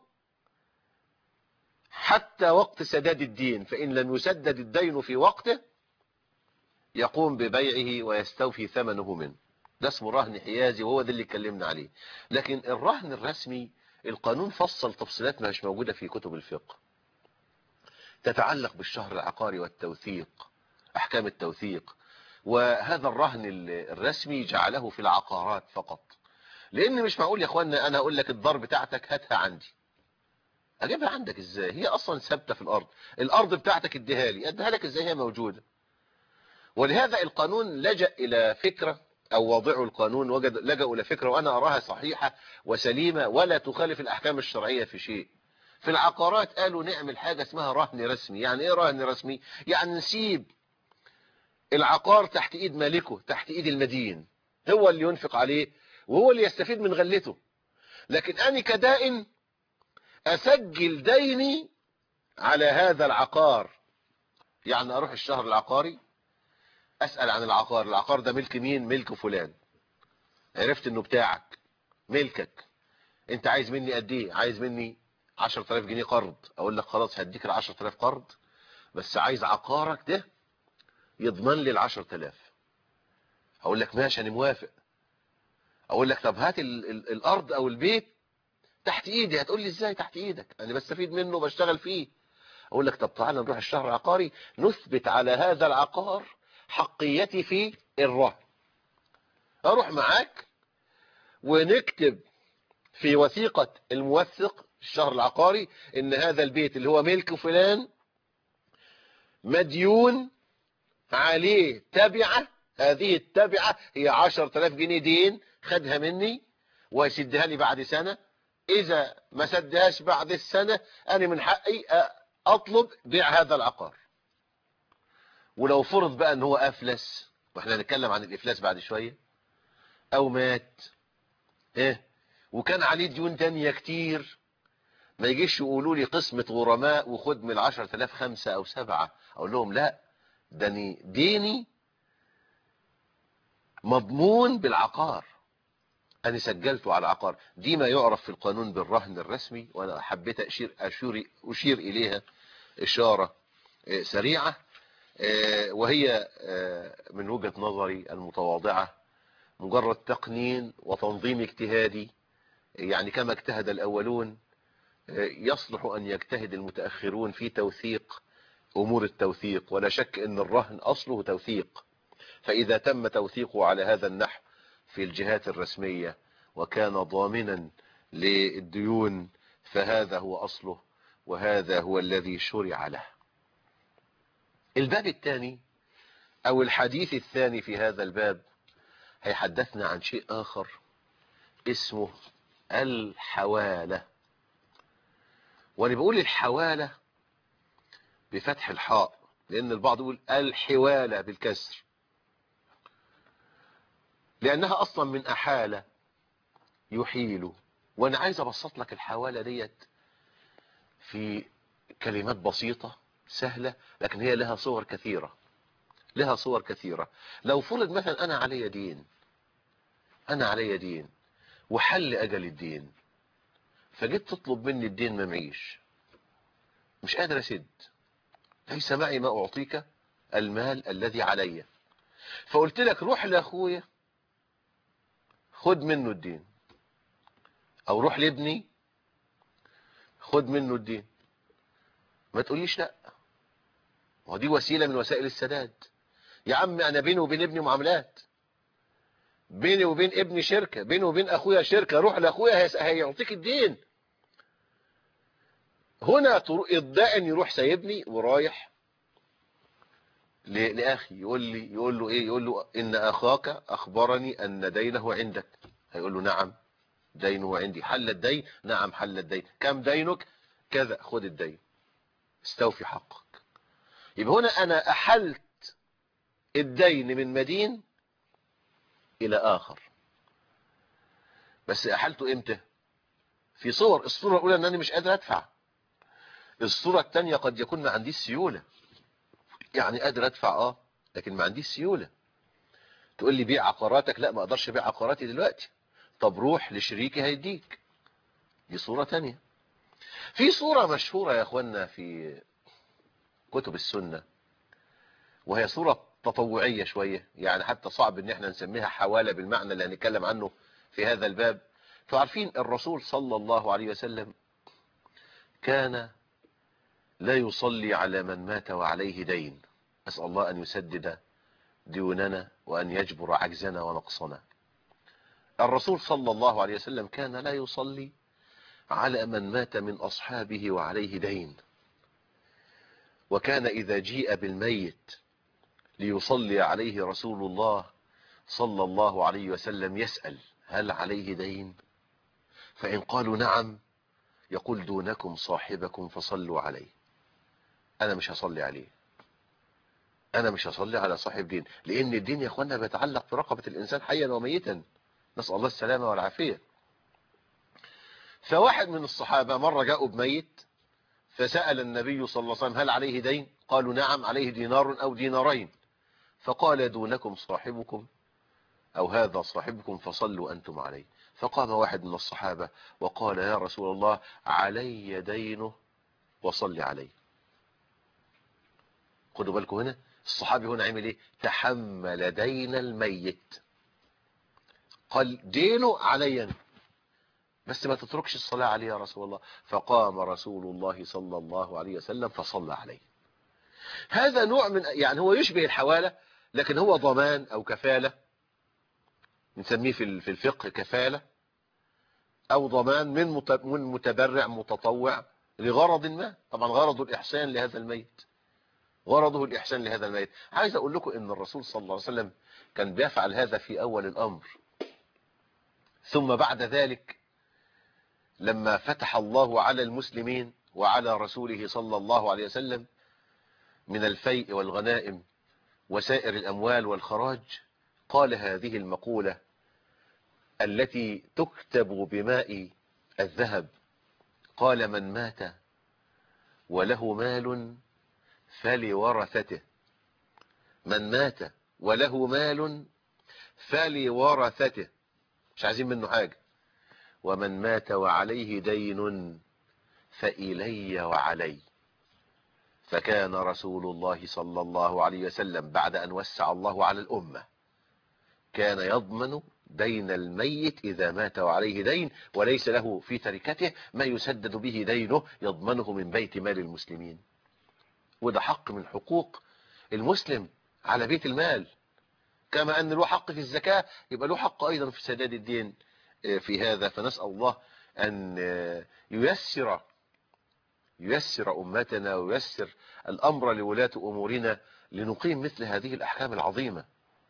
حتى وقت سداد الدين، فإن لم يسدد الدين في وقته يقوم ببيعه ويستوفي ثمنه منه. ده اسمه رهن حيازي، وهو ده اللي اتكلمنا عليه. لكن الرهن الرسمي القانون فصل تفصيلات مش موجودة في كتب الفقه، تتعلق بالشهر العقاري والتوثيق، أحكام التوثيق. وهذا الرهن الرسمي جعله في العقارات فقط، لأن مش معقول يا اخوانا أنا أقول لك الدار بتاعتك هاتها عندي، أجيبها عندك إزاي؟ هي أصلا ثابتة في الأرض. الأرض بتاعتك اديها لي، اديها لك إزاي هي موجودة؟ ولهذا القانون لجأ إلى فكرة، أو واضعوا القانون وجد لجأوا إلى فكرة وأنا أراها صحيحة وسليمة ولا تخالف الأحكام الشرعية في شيء. في العقارات قالوا نعمل حاجة اسمها رهن رسمي. يعني إيه رهن رسمي؟ يعني نسيب العقار تحت إيد مالكه، تحت إيد المدين، هو اللي ينفق عليه وهو اللي يستفيد من غلته. لكن أنا كدائن أسجل ديني على هذا العقار. يعني أروح الشهر العقاري أسأل عن العقار، العقار ده ملك مين؟ ملك فلان. عرفت انه بتاعك، ملكك. انت عايز مني قد ايه؟ عايز مني عشرة آلاف جنيه قرض. اقول لك خلاص هديك ال عشرة آلاف قرض، بس عايز عقارك ده يضمن لي ال عشرة آلاف. اقول لك ماشي انا موافق. اقول لك طب هات ال ال الارض او البيت تحت ايدي. هتقول لي ازاي تحت ايدك؟ انا بستفيد منه وبشتغل فيه. اقول لك طب تعالى نروح الشهر العقاري نثبت على هذا العقار حقيتي في الرهن. اروح معاك ونكتب في وثيقة الموثق الشهر العقاري ان هذا البيت اللي هو ملك فلان مديون عليه تبعة. هذه التبعة هي عشرة آلاف جنيه دين خدها مني ويسدها لي بعد سنة. اذا ما سدهاش بعد السنة انا من حقي اطلب بيع هذا العقار. ولو فرض بقى ان هو افلس، واحنا هنتكلم عن الافلاس بعد شوية، او مات ايه وكان عليه ديون تانية كتير، ما يجيش يقولوا لي قسمة غرماء وخد من العشرة آلاف خمسة او سبعة. اقول لهم لا، ده ديني مضمون بالعقار، انا سجلته على عقار. دي ما يعرف في القانون بالرهن الرسمي، وانا حبيت اشير اشير اشير اليها اشارة سريعة، وهي من وجهة نظري المتواضعة مجرد تقنين وتنظيم اجتهادي. يعني كما اجتهد الاولون يصلح ان يجتهد المتأخرون في توثيق امور التوثيق. ولا شك ان الرهن اصله توثيق، فاذا تم توثيقه على هذا النحو في الجهات الرسمية وكان ضامنا للديون فهذا هو اصله، وهذا هو الذي شرع له. الباب الثاني او الحديث الثاني في هذا الباب هيحدثنا عن شيء اخر اسمه الحوالة. وانا بقول الحوالة بفتح الحاء لان البعض يقول الحوالة بالكسر، لانها اصلا من احالة يحيل. وانا عايز ابسط لك الحوالة ديت في كلمات بسيطة سهلة، لكن هي لها صور كثيرة، لها صور كثيرة. لو فرض مثلا انا علي دين، انا علي دين وحل اجل الدين، فجيت تطلب مني الدين ما معيش، مش قادر اسد، ليس معي ما اعطيك المال الذي علي، فقلت لك روح لاخويا خد منه الدين، او روح لابني خد منه الدين. ما تقوليش لا، ودي وسيلة من وسائل السداد. يا عم انا بيني وبين ابني معاملات، بيني وبين ابني شركة، بيني وبين اخويا شركة، روح لاخويا هيعطيك الدين. هنا الدائن يروح سايبني ورايح لأخي، يقول لي يقول له إيه؟ يقول له إن أخاك أخبرني أن دينه عندك. هيقول له نعم دينه عندي. حل الدين؟ نعم حل الدين. كم دينك؟ كذا. خد الدين، استوفي حقك. يبقى هنا أنا أحلت الدين من مدين إلى آخر، بس أحلته إمتى؟ في صور. الصورة الأولى أنني مش قادر أدفع. الصورة الثانية قد يكون ما عنديش سيولة، يعني قادر أدفع آه لكن ما عنديش سيولة. تقول لي بيع عقاراتك. لا، ما أقدرش أبيع عقاراتي دلوقتي. طب روح لشريكي هيديك. دي صورة تانية. في صورة مشهورة يا أخوانا في كتب السنة، وهي صورة تطوعية شوية، يعني حتى صعب ان احنا نسميها حوالة بالمعنى اللي هنتكلم عنه في هذا الباب. تعرفين الرسول صلى الله عليه وسلم كان لا يصلي على من مات وعليه دين. أسأل الله أن يسدد ديوننا وأن يجبر عجزنا ونقصنا. الرسول صلى الله عليه وسلم كان لا يصلي على من مات من أصحابه وعليه دين، وكان إذا جيء بالميت ليصلي عليه رسول الله صلى الله عليه وسلم يسأل هل عليه دين؟ فإن قالوا نعم يقول دونكم صاحبكم فصلوا عليه. أنا مش هصلي عليه، أنا مش هصلي على صاحب دين، لأن الدين يا أخوانا بيتعلق برقبة الإنسان حيا وميتا، نسأل الله السلامة والعافية. فواحد من الصحابة مرة جاءوا بميت فسأل النبي صلى الله عليه وسلم هل عليه دين؟ قالوا نعم عليه دينار أو دينارين. فقال دونكم صاحبكم أو هذا صاحبكم فصلوا أنتم عليه. فقام واحد من الصحابة وقال يا رسول الله علي دينه وصل عليه. خدوا بالكم هنا الصحابي هنا عمل ايه؟ تحمل دين الميت، قال دينه علي بس ما تتركش الصلاة عليه يا رسول الله. فقام رسول الله صلى الله عليه وسلم فصلى عليه. هذا نوع من يعني هو يشبه الحوالة، لكن هو ضمان أو كفالة، نسميه في الفقه كفالة أو ضمان من متبرع متطوع لغرض ما. طبعا غرضه الإحسان لهذا الميت، غرضه الإحسان لهذا الميت. عايز أقول لكم إن الرسول صلى الله عليه وسلم كان بيفعل هذا في أول الأمر، ثم بعد ذلك لما فتح الله على المسلمين وعلى رسوله صلى الله عليه وسلم من الفيء والغنائم وسائر الأموال والخراج، قال هذه المقولة التي تكتب بماء الذهب، قال من مات وله مال فلورثته، من مات وله مال فلورثته، مش عايزين منه حاجة، ومن مات وعليه دين فإلي وعلي. فكان رسول الله صلى الله عليه وسلم بعد أن وسع الله على الأمة كان يضمن دين الميت إذا مات وعليه دين وليس له في تركته ما يسدد به دينه يضمنه من بيت مال المسلمين. وده حق من حقوق المسلم على بيت المال، كما أن له حق في الزكاة يبقى له حق أيضا في سداد الدين في هذا. فنسأل الله أن ييسر ييسر أمتنا وييسر الأمر لولاة أمورنا لنقيم مثل هذه الأحكام العظيمة.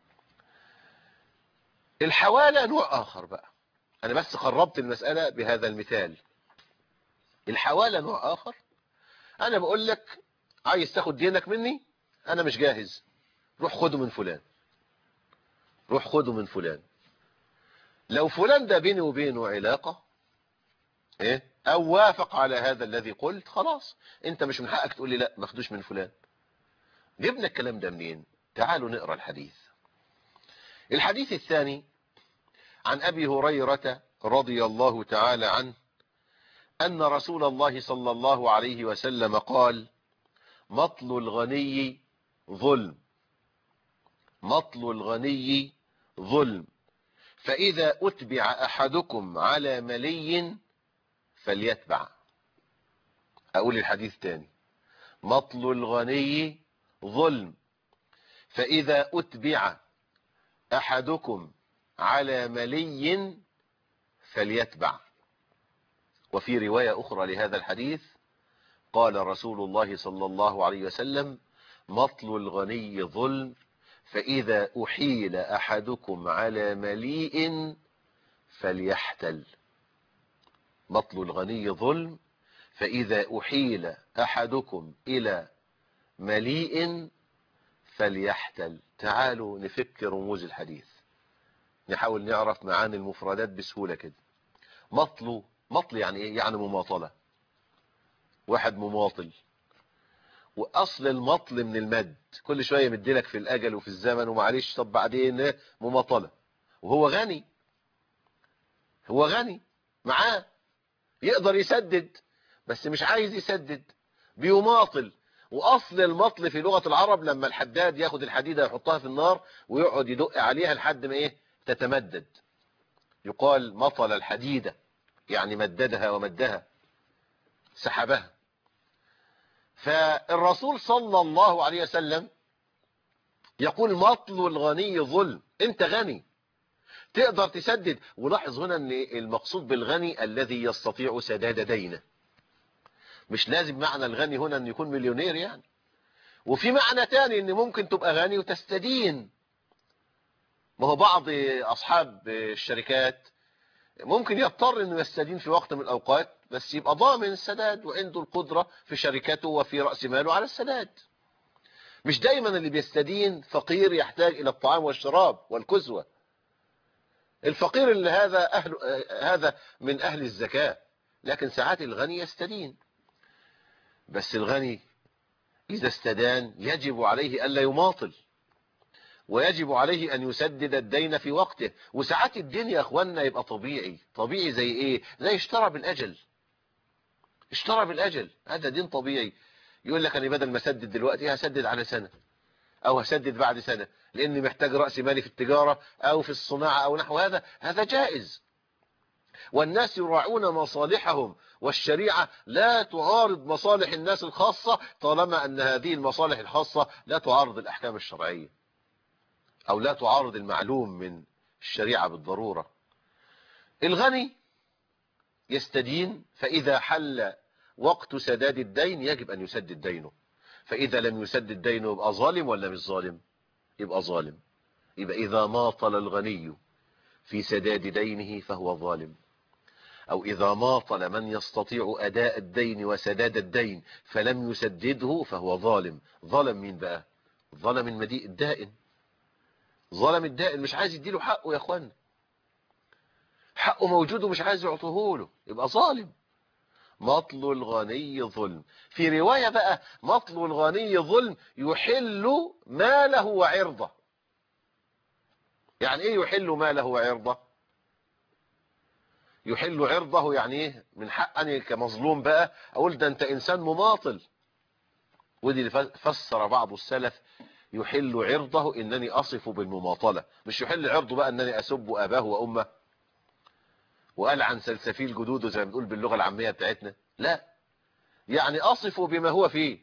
الحوالة نوع آخر بقى، أنا بس قربت المسألة بهذا المثال. الحوالة نوع آخر، أنا بقول لك عايز تاخد دينك مني أنا مش جاهز، روح خده من فلان، روح خده من فلان. لو فلان ده بيني وبينه علاقة إيه أو وافق على هذا الذي قلت، خلاص أنت مش من حقك تقول لي لا ما خدوش من فلان. جبنا الكلام ده منين؟ تعالوا نقرأ الحديث. الحديث الثاني عن أبي هريرة رضي الله تعالى عنه أن رسول الله صلى الله عليه وسلم قال مطل الغني ظلم، مطل الغني ظلم، فإذا أتبع أحدكم على ملي فليتبع. أقول الحديث تاني، مطل الغني ظلم، فإذا أتبع أحدكم على ملي فليتبع. وفي رواية أخرى لهذا الحديث قال رسول الله صلى الله عليه وسلم: مطل الغني ظلم، فإذا أحيل أحدكم على مليء فليحتل. مطل الغني ظلم، فإذا أحيل أحدكم إلى مليء فليحتل. تعالوا نفك رموز الحديث، نحاول نعرف معاني المفردات بسهولة كده. مطل، مطل يعني ايه؟ يعني مماطلة، واحد مماطل. واصل المطل من المد، كل شوية مديلك في الاجل وفي الزمن ومعليش، طب بعدين مماطلة. وهو غني، هو غني معاه يقدر يسدد، بس مش عايز يسدد، بيماطل. واصل المطل في لغة العرب لما الحداد ياخد الحديدة يحطها في النار ويقعد يدق عليها لحد ما ايه؟ تتمدد. يقال مطل الحديدة، يعني مددها ومدها، سحبها. فالرسول صلى الله عليه وسلم يقول: مطل الغني ظلم. انت غني تقدر تسدد. ولاحظ هنا ان المقصود بالغني الذي يستطيع سداد دينه، مش لازم معنى الغني هنا ان يكون مليونير يعني. وفي معنى تاني ان ممكن تبقى غني وتستدين. ما هو بعض اصحاب الشركات ممكن يضطر انه يستدين في وقت من الاوقات، بس يبقى ضامن السداد وعنده القدرة في شركته وفي رأس ماله على السداد. مش دايما اللي بيستدين فقير يحتاج الى الطعام والشراب والكسوة. الفقير اللي هذا اهل هذا من اهل الزكاة، لكن ساعات الغني يستدين. بس الغني اذا استدان يجب عليه الا يماطل، ويجب عليه ان يسدد الدين في وقته. وساعات الدين يا اخوانا يبقى طبيعي. طبيعي زي ايه؟ زي اشترى بالاجل. اشترى بالاجل هذا دين طبيعي. يقول لك انا بدل ما اسدد دلوقتي هسدد على سنة، او هسدد بعد سنة، لاني محتاج رأس مالي في التجارة او في الصناعة او نحو هذا. هذا جائز. والناس يراعون مصالحهم، والشريعة لا تعارض مصالح الناس الخاصة طالما ان هذه المصالح الخاصة لا تعارض الاحكام الشرعية، او لا تعارض المعلوم من الشريعة بالضرورة. الغني يستدين، فاذا حل وقت سداد الدين يجب ان يسدد دينه. فاذا لم يسدد دينه يبقى ظالم ولا مش ظالم؟ يبقى ظالم. يبقى اذا ماطل الغني في سداد دينه فهو ظالم، او اذا ماطل من يستطيع اداء الدين وسداد الدين فلم يسدده فهو ظالم. ظلم مين بقى؟ ظلم المدين الدائن. ظلم الدائن، مش عايز يديله حقه يا اخوان، حقه موجود ومش عايز يعطيه له، يبقى ظالم. مطل الغني ظلم. في رواية بقى: مطل الغني ظلم يحل ماله وعرضه. يعني ايه يحل ماله وعرضه؟ يحل عرضه يعني ايه؟ من حقني كمظلوم بقى اقول ده انت انسان مماطل. ودي اللي فسر بعض السلف: يحل عرضه انني اصف بالمماطلة. مش يحل عرضه بقى انني اسب اباه وامه وقال عن سلسفيل جدوده زي ما بنقول باللغة العامية بتاعتنا، لا، يعني اصف بما هو فيه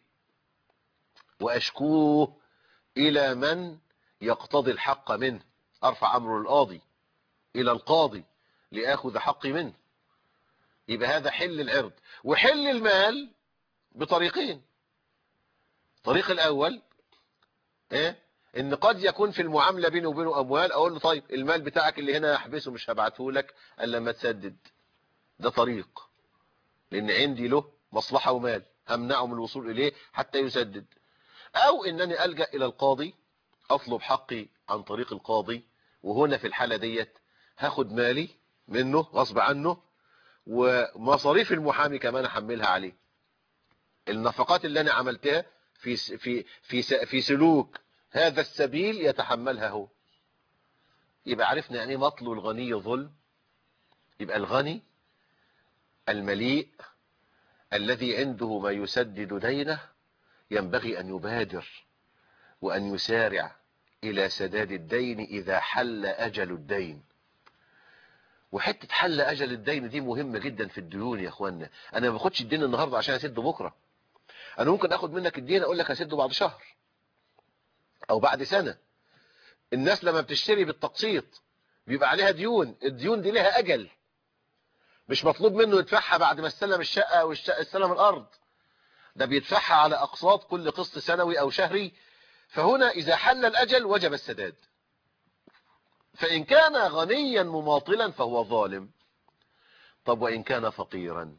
واشكوه الى من يقتضي الحق منه. ارفع امر القاضي الى القاضي لاخذ حقي منه. يبقى هذا حل العرض. وحل المال بطريقين. الطريق الاول ايه؟ ان قد يكون في المعاملة بيني وبينه اموال، اقول له طيب المال بتاعك اللي هنا احبسه مش هبعته لك الا لما تسدد. ده طريق، لان عندي له مصلحة ومال همنعه من الوصول اليه حتى يسدد. او انني الجأ الى القاضي اطلب حقي عن طريق القاضي، وهنا في الحالة ديت هاخد مالي منه غصب عنه، ومصاريف المحامي كمان احملها عليه. النفقات اللي انا عملتها في في في في سلوك هذا السبيل يتحملها هو. يبقى عرفنا يعني مطل الغني ظلم. يبقى الغني المليء الذي عنده ما يسدد دينه ينبغي ان يبادر وان يسارع الى سداد الدين اذا حل اجل الدين. وحته حل اجل الدين دي مهمه جدا في الديون يا اخوانا. انا ما باخدش الدين النهارده عشان اسده بكره. انا ممكن اخد منك الدين اقول لك هسده بعد شهر او بعد سنه. الناس لما بتشتري بالتقسيط بيبقى عليها ديون، الديون دي لها اجل، مش مطلوب منه يدفعها بعد ما استلم الشقه او استلم الارض. ده بيدفعها على أقساط كل قسط سنوي أو شهري. فهنا إذا حل الأجل وجب السداد. فإن كان غنيا مماطلا فهو ظالم. طب وإن كان فقيرا؟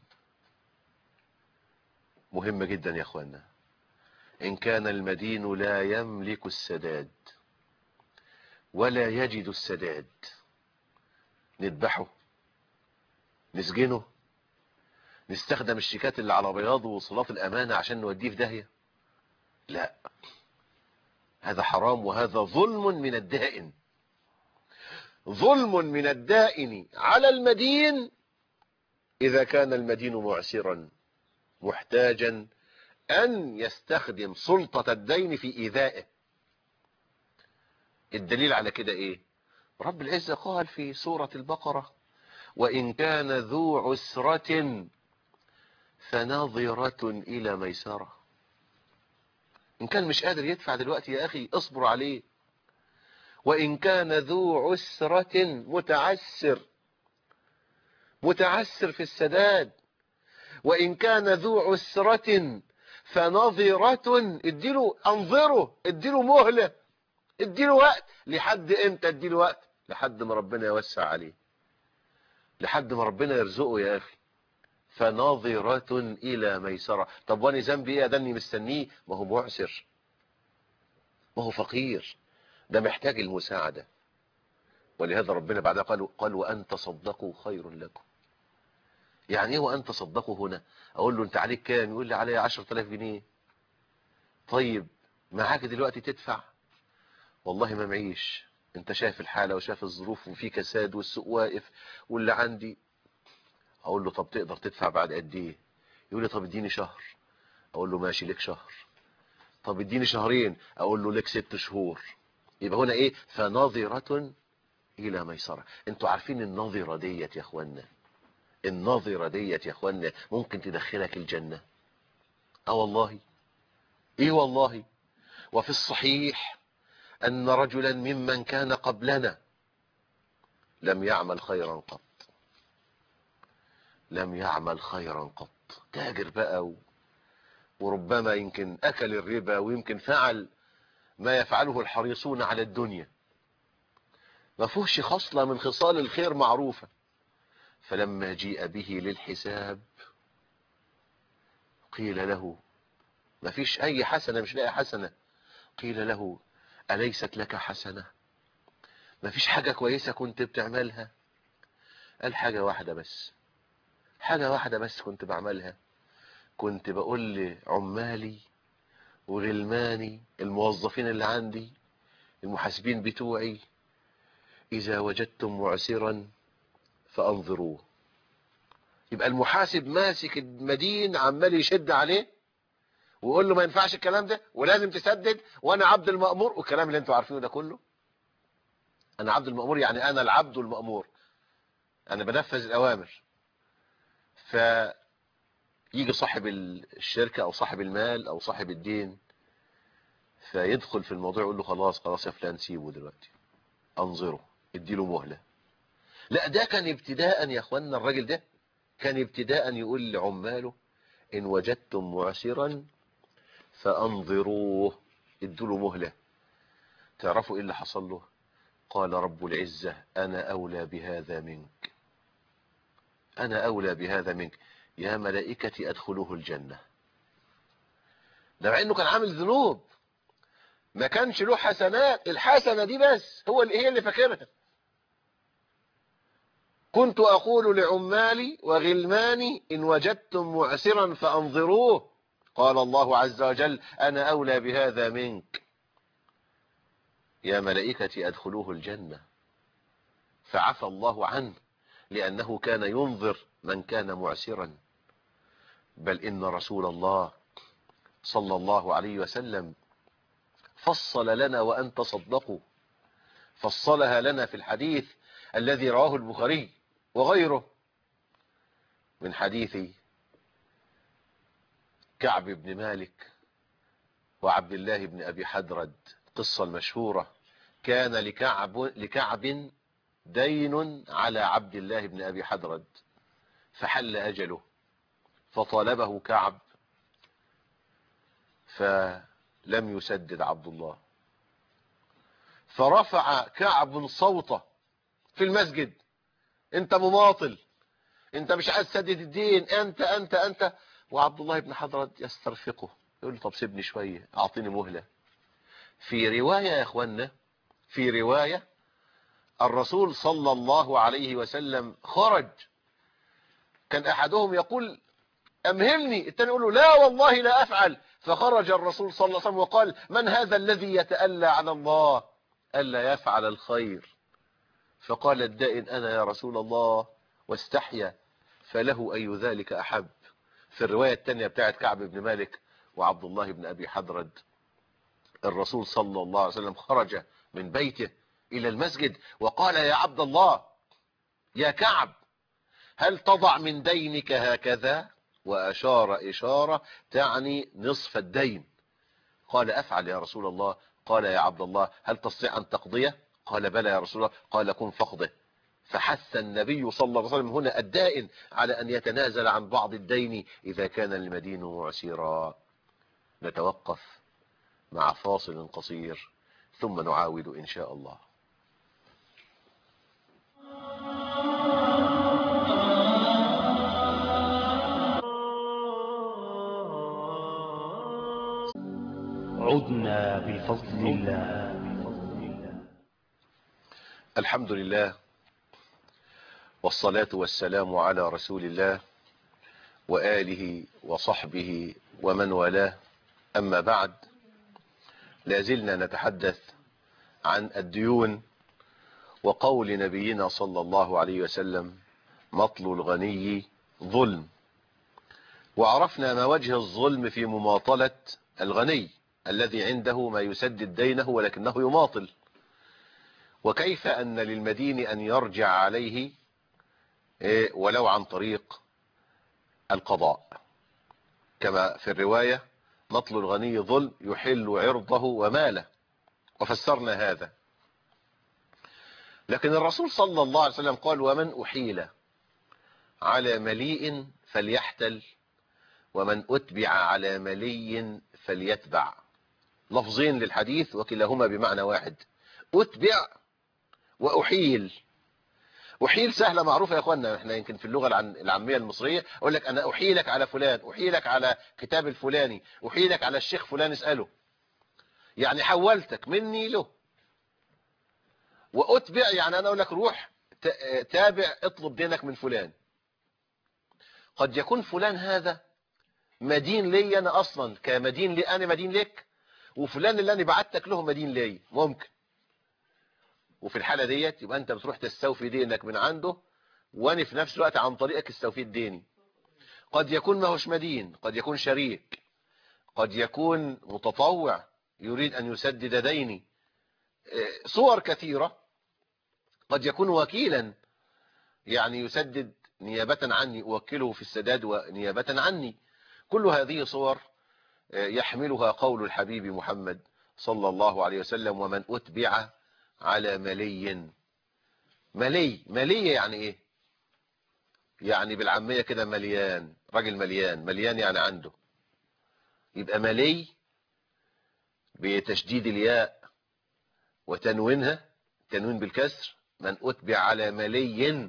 مهم جدا يا أخوانا. إن كان المدين لا يملك السداد ولا يجد السداد، نذبحه، نسجنه، نستخدم الشيكات اللي على بياض ووصلات الأمانة عشان نوديه في داهية؟ لا، هذا حرام، وهذا ظلم من الدائن. ظلم من الدائن على المدين إذا كان المدين معسرا محتاجا أن يستخدم سلطة الدين في إيذائه. الدليل على كده إيه؟ رب العزة قال في سورة البقرة: وإن كان ذو عسرة فنظرة إلى ميسرة. إن كان مش قادر يدفع دلوقتي يا أخي اصبر عليه. وإن كان ذو عسرة، متعسر متعسر في السداد. وإن كان ذو عسرة فنظرة، اديله، انظره، اديله مهلة، اديله وقت. لحد امتى اديله وقت؟ لحد ما ربنا يوسع عليه، لحد ما ربنا يرزقه يا اخي. فناظرة الى ميسرة. طب وانا ذنبي ايه؟ ادني مستنيه، ما هو معسر، ما هو فقير، ده محتاج المساعدة. ولهذا ربنا بعدها قال قال وان تصدقوا خير لكم. يعني ايه وان تصدقوا هنا؟ اقول له انت عليك كام؟ يقول لي عليا عشرة آلاف جنيه. طيب معاك دلوقتي تدفع؟ والله ما معيش، انت شايف الحالة وشايف الظروف وفي كساد والسوق واقف واللي عندي. اقول له طب تقدر تدفع بعد قد ايه؟ يقول لي طب اديني شهر. اقول له ماشي لك شهر. طب اديني شهرين. اقول له لك ست شهور. يبقى هنا ايه؟ فناظرة الى ميسرة. انتوا عارفين الناظرة ديت يا اخوانا، الناظرة ديت يا اخوانا ممكن تدخلك الجنة. اه والله، ايه والله. وفي الصحيح ان رجلا ممن كان قبلنا لم يعمل خيرا قط، لم يعمل خيرا قط. تاجر بقى و... وربما يمكن اكل الربا، ويمكن فعل ما يفعله الحريصون على الدنيا، ما فيهوش خصلة من خصال الخير معروفة. فلما جيء به للحساب قيل له ما فيش اي حسنة، مش لاقي حسنة. قيل له أليست لك حسنة؟ ما فيش حاجة كويسة كنت بتعملها؟ قال حاجة واحدة بس، حاجة واحدة بس كنت بعملها. كنت بقول لعمالي وغلماني الموظفين اللي عندي المحاسبين بتوعي: إذا وجدتم معسرا فأنظروه. يبقى المحاسب ماسك المدين عمال يشد عليه ويقول له ما ينفعش الكلام ده ولازم تسدد، وانا عبد المأمور، والكلام اللي انتوا عارفينه ده كله. انا عبد المأمور يعني انا العبد المأمور، انا بنفذ الاوامر. فيجي صاحب الشركة او صاحب المال او صاحب الدين فيدخل في الموضوع يقول له خلاص خلاص يا فلان سيبه دلوقتي، انظره، اديله مهلة. لا، ده كان ابتداء يا اخوانا، الراجل ده كان ابتداء يقول لعماله: ان وجدتم معسرا فانظروه، ادوا مهلة. تعرفوا ايه اللي حصل له؟ قال رب العزة: انا اولى بهذا منك، انا اولى بهذا منك، يا ملائكتي ادخلوه الجنة. ده مع انه كان عامل ذنوب، ما كانش له حسنات، الحسنة دي بس هو اللي هي اللي فاكرها. كنت اقول لعمالي وغلماني ان وجدتم معسرا فانظروه. قال الله عز وجل: انا اولى بهذا منك، يا ملائكتي ادخلوه الجنة. فعفى الله عنه لانه كان ينظر من كان معسرا. بل ان رسول الله صلى الله عليه وسلم فصل لنا وان تصدقوا، فصلها لنا في الحديث الذي رواه البخاري وغيره من حديث كعب بن مالك وعبد الله بن ابي حدرد، القصة المشهورة: كان لكعب لكعب دين على عبد الله بن ابي حدرد، فحل اجله، فطالبه كعب فلم يسدد عبد الله، فرفع كعب صوته في المسجد: انت مماطل، انت مش عايز تسدد الدين، انت انت انت وعبد الله بن حضرة يسترفقه، يقول له طب سيبني شوية، اعطيني مهلة. في رواية يا اخوانا، في رواية الرسول صلى الله عليه وسلم خرج، كان احدهم يقول امهلني، الثاني يقول له لا والله لا افعل، فخرج الرسول صلى الله عليه وسلم وقال: من هذا الذي يتألى على الله ألا يفعل الخير؟ فقال الدائن: انا يا رسول الله، واستحيا، فله اي ذلك احب. في الرواية الثانية بتاعت كعب بن مالك وعبد الله بن ابي حضرد، الرسول صلى الله عليه وسلم خرج من بيته الى المسجد وقال: يا عبد الله، يا كعب، هل تضع من دينك هكذا؟ واشار اشارة تعني نصف الدين. قال: افعل يا رسول الله. قال: يا عبد الله، هل تستطيع ان تقضيه؟ قال: بلى يا رسول الله. قال: قم فاقضه. فحث النبي صلى الله عليه وسلم هنا الدائن على ان يتنازل عن بعض الدين اذا كان المدين معسرا. نتوقف مع فاصل قصير ثم نعاود ان شاء الله. عدنا بفضل الله. الحمد لله، والصلاة والسلام على رسول الله وآله وصحبه ومن والاه، أما بعد، لازلنا نتحدث عن الديون، وقول نبينا صلى الله عليه وسلم: مطل الغني ظلم. وعرفنا ما وجه الظلم في مماطلة الغني الذي عنده ما يسدد دينه ولكنه يماطل، وكيف أن للمدين أن يرجع عليه ولو عن طريق القضاء، كما في الرواية: مطل الغني ظلم يحل عرضه وماله، وفسرنا هذا. لكن الرسول صلى الله عليه وسلم قال: ومن أحيل على مليء فليحتل، ومن أتبع على ملي فليتبع. لفظين للحديث وكلاهما بمعنى واحد: أتبع وأحيل. أحيل سهلة معروفة يا أخوانا، احنا يمكن في اللغة العامية المصرية أقول لك أنا أحيلك على فلان، أحيلك على كتاب الفلاني، أحيلك على الشيخ فلان اسأله، يعني حولتك مني له. وأتبع يعني أنا أقول لك روح تابع اطلب دينك من فلان. قد يكون فلان هذا مدين لي أنا أصلا، كمدين لي أنا مدين لك، وفلان اللي أنا بعتك له مدين لي، ممكن. وفي الحالة ديت يبقى أنت بتروح تستوفي دينك من عنده، وأنا في نفس الوقت عن طريقك استوفيت ديني. قد يكون ما هوش مدين، قد يكون شريك، قد يكون متطوع يريد أن يسدد ديني، صور كثيرة. قد يكون وكيلا، يعني يسدد نيابة عني، أوكله في السداد ونيابة عني. كل هذه صور يحملها قول الحبيب محمد صلى الله عليه وسلم: ومن أتبع على ملي. ملي ملي يعني ايه؟ يعني بالعامية كده مليان، راجل مليان، مليان يعني عنده. يبقى ملي بتشديد الياء وتنوينها، تنوين بالكسر، من أتبع على ملي،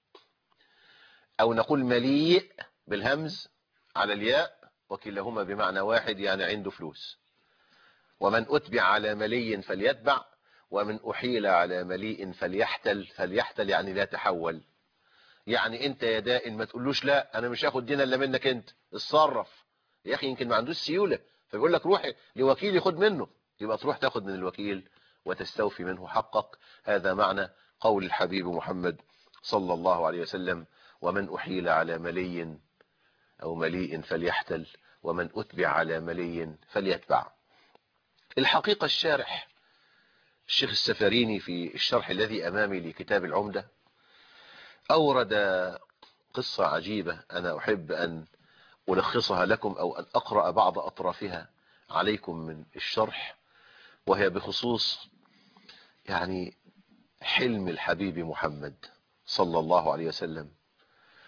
أو نقول مليء بالهمز على الياء، وكلاهما بمعنى واحد، يعني عنده فلوس. ومن أتبع على ملي فليتبع، ومن أحيل على مليء فليحتل. فليحتل يعني لا تحول، يعني انت يا دائن ما تقولوش لا انا مش هاخد دين الا منك، انت اتصرف يا اخي، يمكن ما عندوش سيولة، فبيقول لك روح لوكيل ياخد منه، يبقى تروح تاخد من الوكيل وتستوفي منه حقك. هذا معنى قول الحبيب محمد صلى الله عليه وسلم: ومن أحيل على ملي أو مليء فليحتل، ومن أتبع على ملي فليتبع. الحقيقة الشارح الشيخ السفريني في الشرح الذي أمامي لكتاب العمدة أورد قصة عجيبة، أنا أحب أن ألخصها لكم أو أن أقرأ بعض أطرافها عليكم من الشرح، وهي بخصوص يعني حلم الحبيب محمد صلى الله عليه وسلم،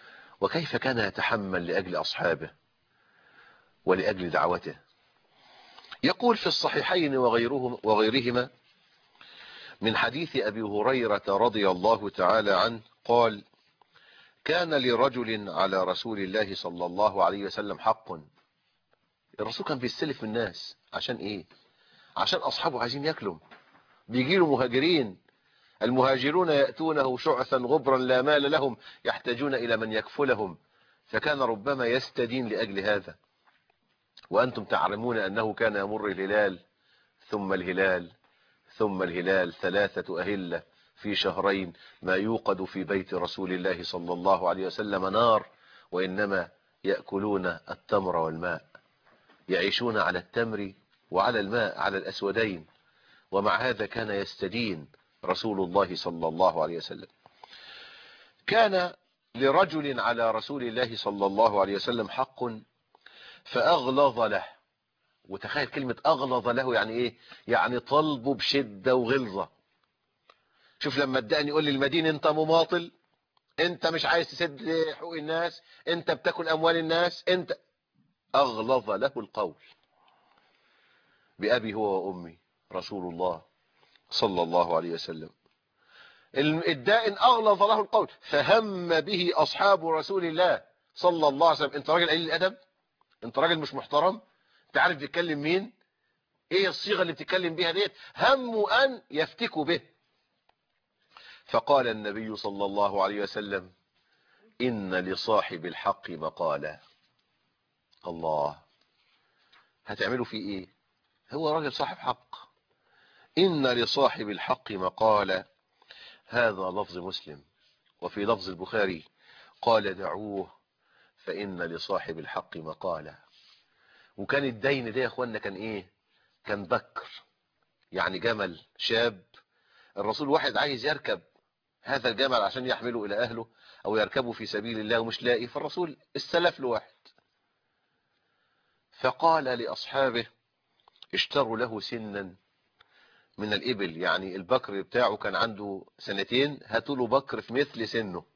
وكيف كان يتحمل لأجل أصحابه ولأجل دعوته. يقول في الصحيحين وغيرهم وغيرهما من حديث أبي هريرة رضي الله تعالى عنه قال: كان لرجل على رسول الله صلى الله عليه وسلم حق. الرسول كان بيستلف من الناس عشان ايه؟ عشان اصحابه عايزين ياكلوا، بيجي له مهاجرين، المهاجرون يأتونه شعثا غبرا لا مال لهم، يحتاجون الى من يكفلهم، فكان ربما يستدين لأجل هذا. وأنتم تعلمون أنه كان يمر الهلال ثم الهلال ثم الهلال ثلاثة أهلة في شهرين، ما يوقد في بيت رسول الله صلى الله عليه وسلم نار، وإنما يأكلون التمر والماء، يعيشون على التمر وعلى الماء، على الأسودين. ومع هذا كان يستدين رسول الله صلى الله عليه وسلم. كان لرجل على رسول الله صلى الله عليه وسلم حق فأغلظ له. وتخيل كلمة أغلظ له يعني إيه؟ يعني طلبه بشدة وغلظة. شوف لما اداني يقول لي المدين أنت مماطل، أنت مش عايز تسد حقوق الناس، أنت بتاكل أموال الناس، أنت أغلظ له القول. بأبي هو وأمي رسول الله صلى الله عليه وسلم. الدائن أغلظ له القول فهم به أصحاب رسول الله صلى الله عليه وسلم. أنت راجل قليل الأدب، أنت راجل مش محترم، أنت عارف بتتكلم مين، إيه الصيغة اللي بتتكلم بيها ديت، هموا أن يفتكوا به. فقال النبي صلى الله عليه وسلم: إن لصاحب الحق مقالا. الله، هتعملوا فيه إيه؟ هو راجل صاحب حق. إن لصاحب الحق مقالا. هذا لفظ مسلم. وفي لفظ البخاري قال: دعوه فإن لصاحب الحق مقالا. وكان الدين ده يا اخوانا كان ايه؟ كان بكر، يعني جمل شاب. الرسول واحد عايز يركب هذا الجمل عشان يحمله الى اهله او يركبه في سبيل الله ومش لاقي، فالرسول استلف له واحد، فقال لاصحابه: اشتروا له سنا من الابل، يعني البكر بتاعه كان عنده سنتين، هاتوا له بكر في مثل سنه.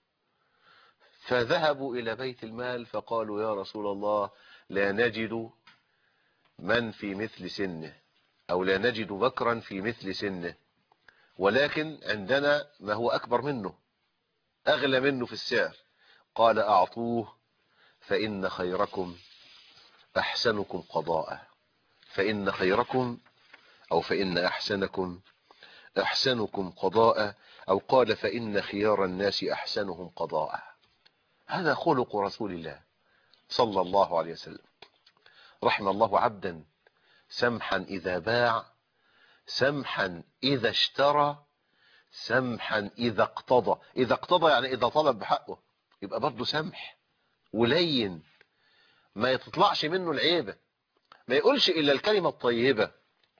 فذهبوا الى بيت المال فقالوا: يا رسول الله، لا نجد من في مثل سنه، او لا نجد بكرا في مثل سنه، ولكن عندنا ما هو اكبر منه، اغلى منه في السعر. قال: اعطوه فان خيركم احسنكم قضاء. فان خيركم او فان احسنكم احسنكم قضاء، او قال: فان خيار الناس احسنهم قضاء. هذا خلق رسول الله صلى الله عليه وسلم. رحم الله عبدا سمحا اذا باع، سمحا اذا اشترى، سمحا اذا اقتضى. اذا اقتضى يعني اذا طلب بحقه، يبقى برضه سمح ولين، ما يتطلعش منه العيبة، ما يقولش الا الكلمة الطيبة.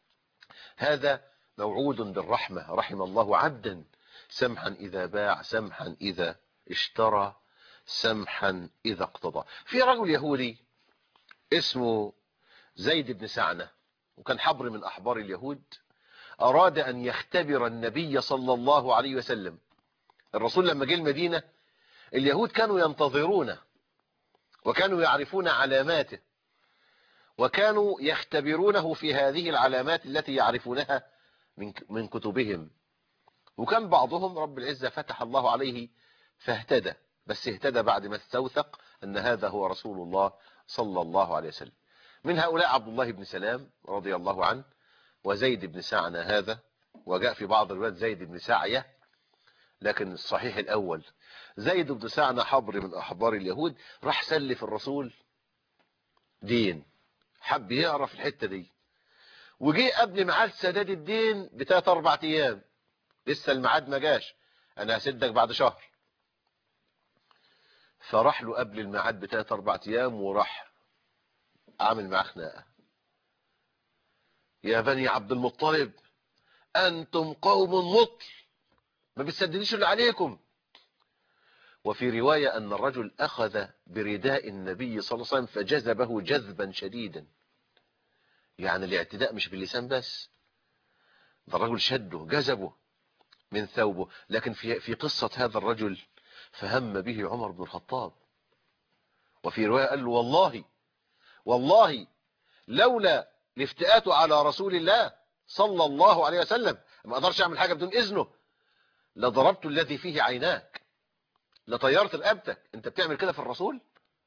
هذا موعود بالرحمة. رحم الله عبدا سمحا اذا باع، سمحا اذا اشترى، سمحا اذا اقتضى. في رجل يهودي اسمه زيد بن سعنة، وكان حبر من احبار اليهود، اراد ان يختبر النبي صلى الله عليه وسلم. الرسول لما جه المدينة اليهود كانوا ينتظرونه، وكانوا يعرفون علاماته، وكانوا يختبرونه في هذه العلامات التي يعرفونها من من كتبهم. وكان بعضهم رب العزة فتح الله عليه فاهتدى، بس اهتدى بعد ما استوثق ان هذا هو رسول الله صلى الله عليه وسلم. من هؤلاء عبد الله بن سلام رضي الله عنه، وزيد بن سعنة هذا، وجاء في بعض الروايات زيد بن سعية، لكن الصحيح الاول زيد بن سعنة حبر من احبار اليهود، راح سلف الرسول دين، حب يعرف الحتة دي، وجي قبل ميعاد سداد الدين بتلات اربع ايام، لسه الميعاد ما جاش، انا هسدك بعد شهر. فراح له قبل الميعاد بتلات اربع ايام، وراح عامل معاه خناقه: يا بني عبد المطلب، انتم قوم مطل، ما بتسددوش اللي عليكم. وفي رواية ان الرجل اخذ برداء النبي صلى الله عليه وسلم فجذبه جذبا شديدا. يعني الاعتداء مش باللسان بس، ده الرجل شده جذبه من ثوبه. لكن في في قصة هذا الرجل فهم به عمر بن الخطاب، وفي رواية قال له: والله والله لولا لافتئاته على رسول الله صلى الله عليه وسلم. ما اقدرش اعمل حاجة بدون اذنه. لضربت الذي فيه عيناك، لطيرت رقبتك. انت بتعمل كده في الرسول؟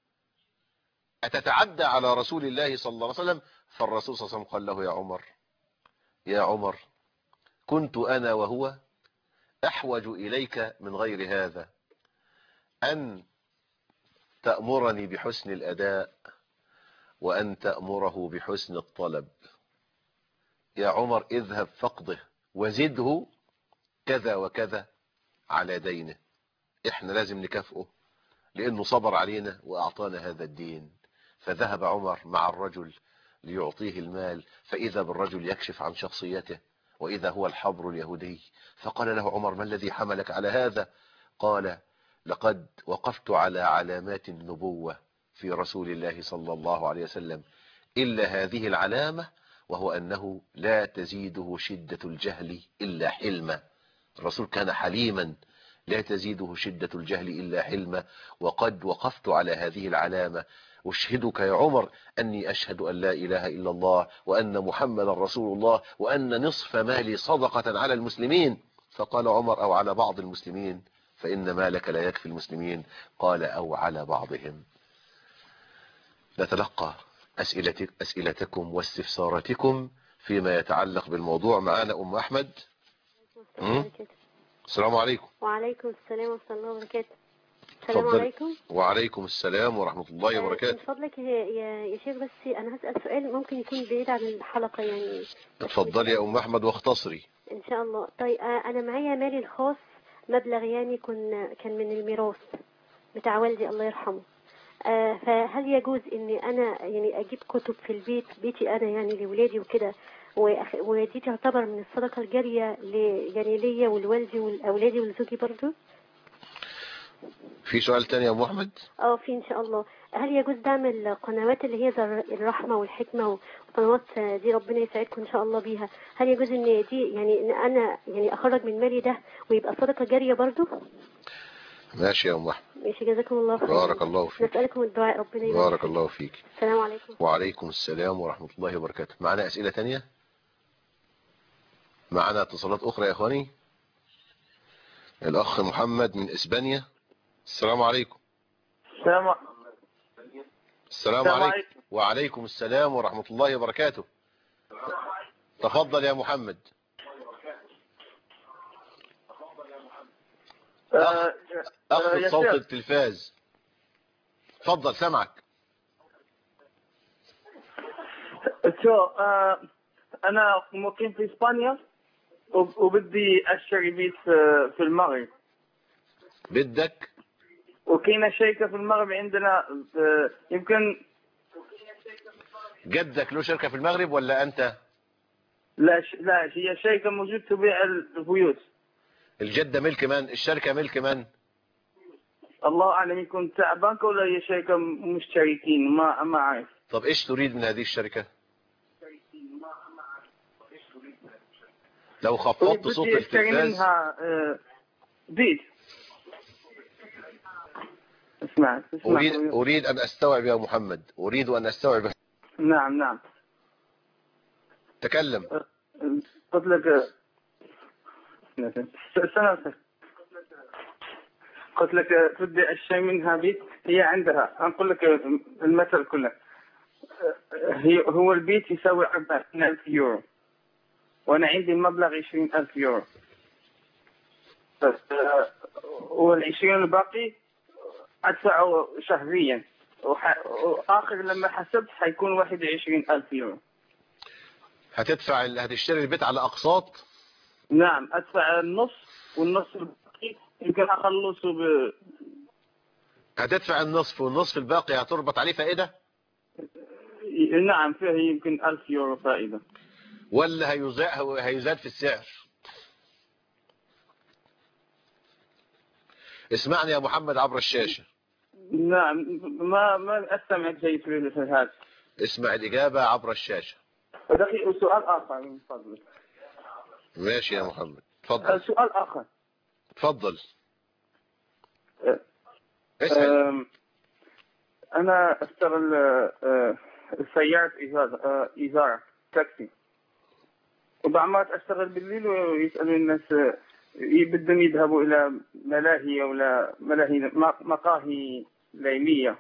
أتتعدى على رسول الله صلى الله عليه وسلم؟ فالرسول صلى الله عليه وسلم قال له: يا عمر يا عمر كنت أنا وهو أحوج إليك من غير هذا، أن تأمرني بحسن الأداء وأن تأمره بحسن الطلب. يا عمر اذهب فقده وزده كذا وكذا على دينه. احنا لازم نكافئه لأنه صبر علينا وأعطانا هذا الدين. فذهب عمر مع الرجل ليعطيه المال، فإذا بالرجل يكشف عن شخصيته، وإذا هو الحبر اليهودي. فقال له عمر: ما الذي حملك على هذا؟ قال: لقد وقفت على علامات النبوة في رسول الله صلى الله عليه وسلم، إلا هذه العلامة، وهو أنه لا تزيده شدة الجهل إلا حلما. الرسول كان حليما لا تزيده شدة الجهل إلا حلما. وقد وقفت على هذه العلامة. أشهدك يا عمر أني أشهد أن لا إله إلا الله وأن محمد رسول الله وأن نصف مالي صدقة على المسلمين. فقال عمر: أو على بعض المسلمين، فإن مالك لا يكفي المسلمين. قال: أو على بعضهم. نتلقى أسئلتك أسئلتكم واستفساراتكم فيما يتعلق بالموضوع. معنا أم أحمد. السلام عليكم. وعليكم السلام ورحمة الله وبركاته. السلام تفضل. عليكم. وعليكم السلام ورحمة الله من وبركاته. فضلك يا يا يا شيخ، بس أنا هسأل سؤال ممكن يكون بعيد عن الحلقة يعني. اتفضلي يا أم أحمد واختصري. إن شاء الله. طيب آه، أنا معايا مالي الخاص مبلغ يعني كن كان من الميراث بتاع والدي الله يرحمه. آه، فهل يجوز إني أنا يعني أجيب كتب في البيت بيتي أنا يعني لولادي وكده، وأخ- ودي تعتبر من الصدقة الجارية ل- يعني ليا ولوالدي ولأولادي ولزوجي برضو؟ في سؤال تاني يا أم أحمد؟ اه في ان شاء الله. هل يجوز دعم القنوات اللي هي زي الرحمة والحكمة وقنوات دي ربنا يسعدكم ان شاء الله بيها؟ هل يجوز ان دي يعني ان انا يعني اخرج من مالي ده ويبقى صدقة جارية برضو؟ ماشي يا أم أحمد. ماشي، جزاكم الله خير. بارك الله فيك. نسألكم الدعاء ربنا يبارك بارك فيك. الله فيك. السلام عليكم. وعليكم السلام ورحمة الله وبركاته. معنا أسئلة تانية؟ معنا اتصالات أخرى يا إخواني. الأخ محمد من إسبانيا. السلام عليكم. السلام السلام السلام عليكم. عليكم. وعليكم السلام ورحمة الله وبركاته. تفضل يا محمد. آه، أخفض يا صوت شيخ، التلفاز. تفضل سمعك. شو آه، أنا مقيم في إسبانيا وب- وبدي أشتري بيت في في المغرب، بدك؟ وكينا شركة في المغرب عندنا آه، يمكن. جدك له شركة في المغرب ولا أنت؟ لا ش- لا هي شركة موجودة تبيع البيوت. الجدة ملك من؟ الشركة ملك من؟ الله أعلم يكون تاع بنك ولا هي شركة مشتركين، ما ما أعرف. طب إيش تريد من هذه الشركة؟ لو خفضت صوت بدي أشتري التلفاز. منها آه، بيت. اسمع اسمع. أريد أريد أن أستوعب يا محمد، أريد أن أستوعب. نعم نعم. تكلم. قلت لك سنة قلت لك تبدي الشيء منها بيت. هي عندها أقول لك المثل كله. هي هو البيت يساوي أربعين ألف يورو، وأنا عندي المبلغ عشرين ألف يورو بس، والعشرين الباقي أدفعه شهريا، وح- وآخر لما حسبت حيكون واحد وعشرين ألف يورو. هتدفع ال- هتشتري البيت على أقساط؟ نعم أدفع النص، والنص الباقي يمكن أخلصه ب... هتدفع النصف والنصف الباقي هتربط عليه فائدة؟ نعم فيه يمكن ألف يورو فائدة. ولا هيزاد هيزاد في السعر؟ اسمعني يا محمد عبر الشاشة. نعم ما ما أستمع شيء في هذا. اسمع الإجابة عبر الشاشة. دقيقة، سؤال آخر من فضلك. ماشي يا محمد تفضل. سؤال آخر. تفضل. أه، اسأل. أم، أنا أشتغل أه، سيارة إيجار أه، إيجار تاكسي. وبعض المرات أشتغل بالليل ويسألوا الناس بدهم يذهبوا إلى ملاهي أو لا ملاهي مقاهي ليلية.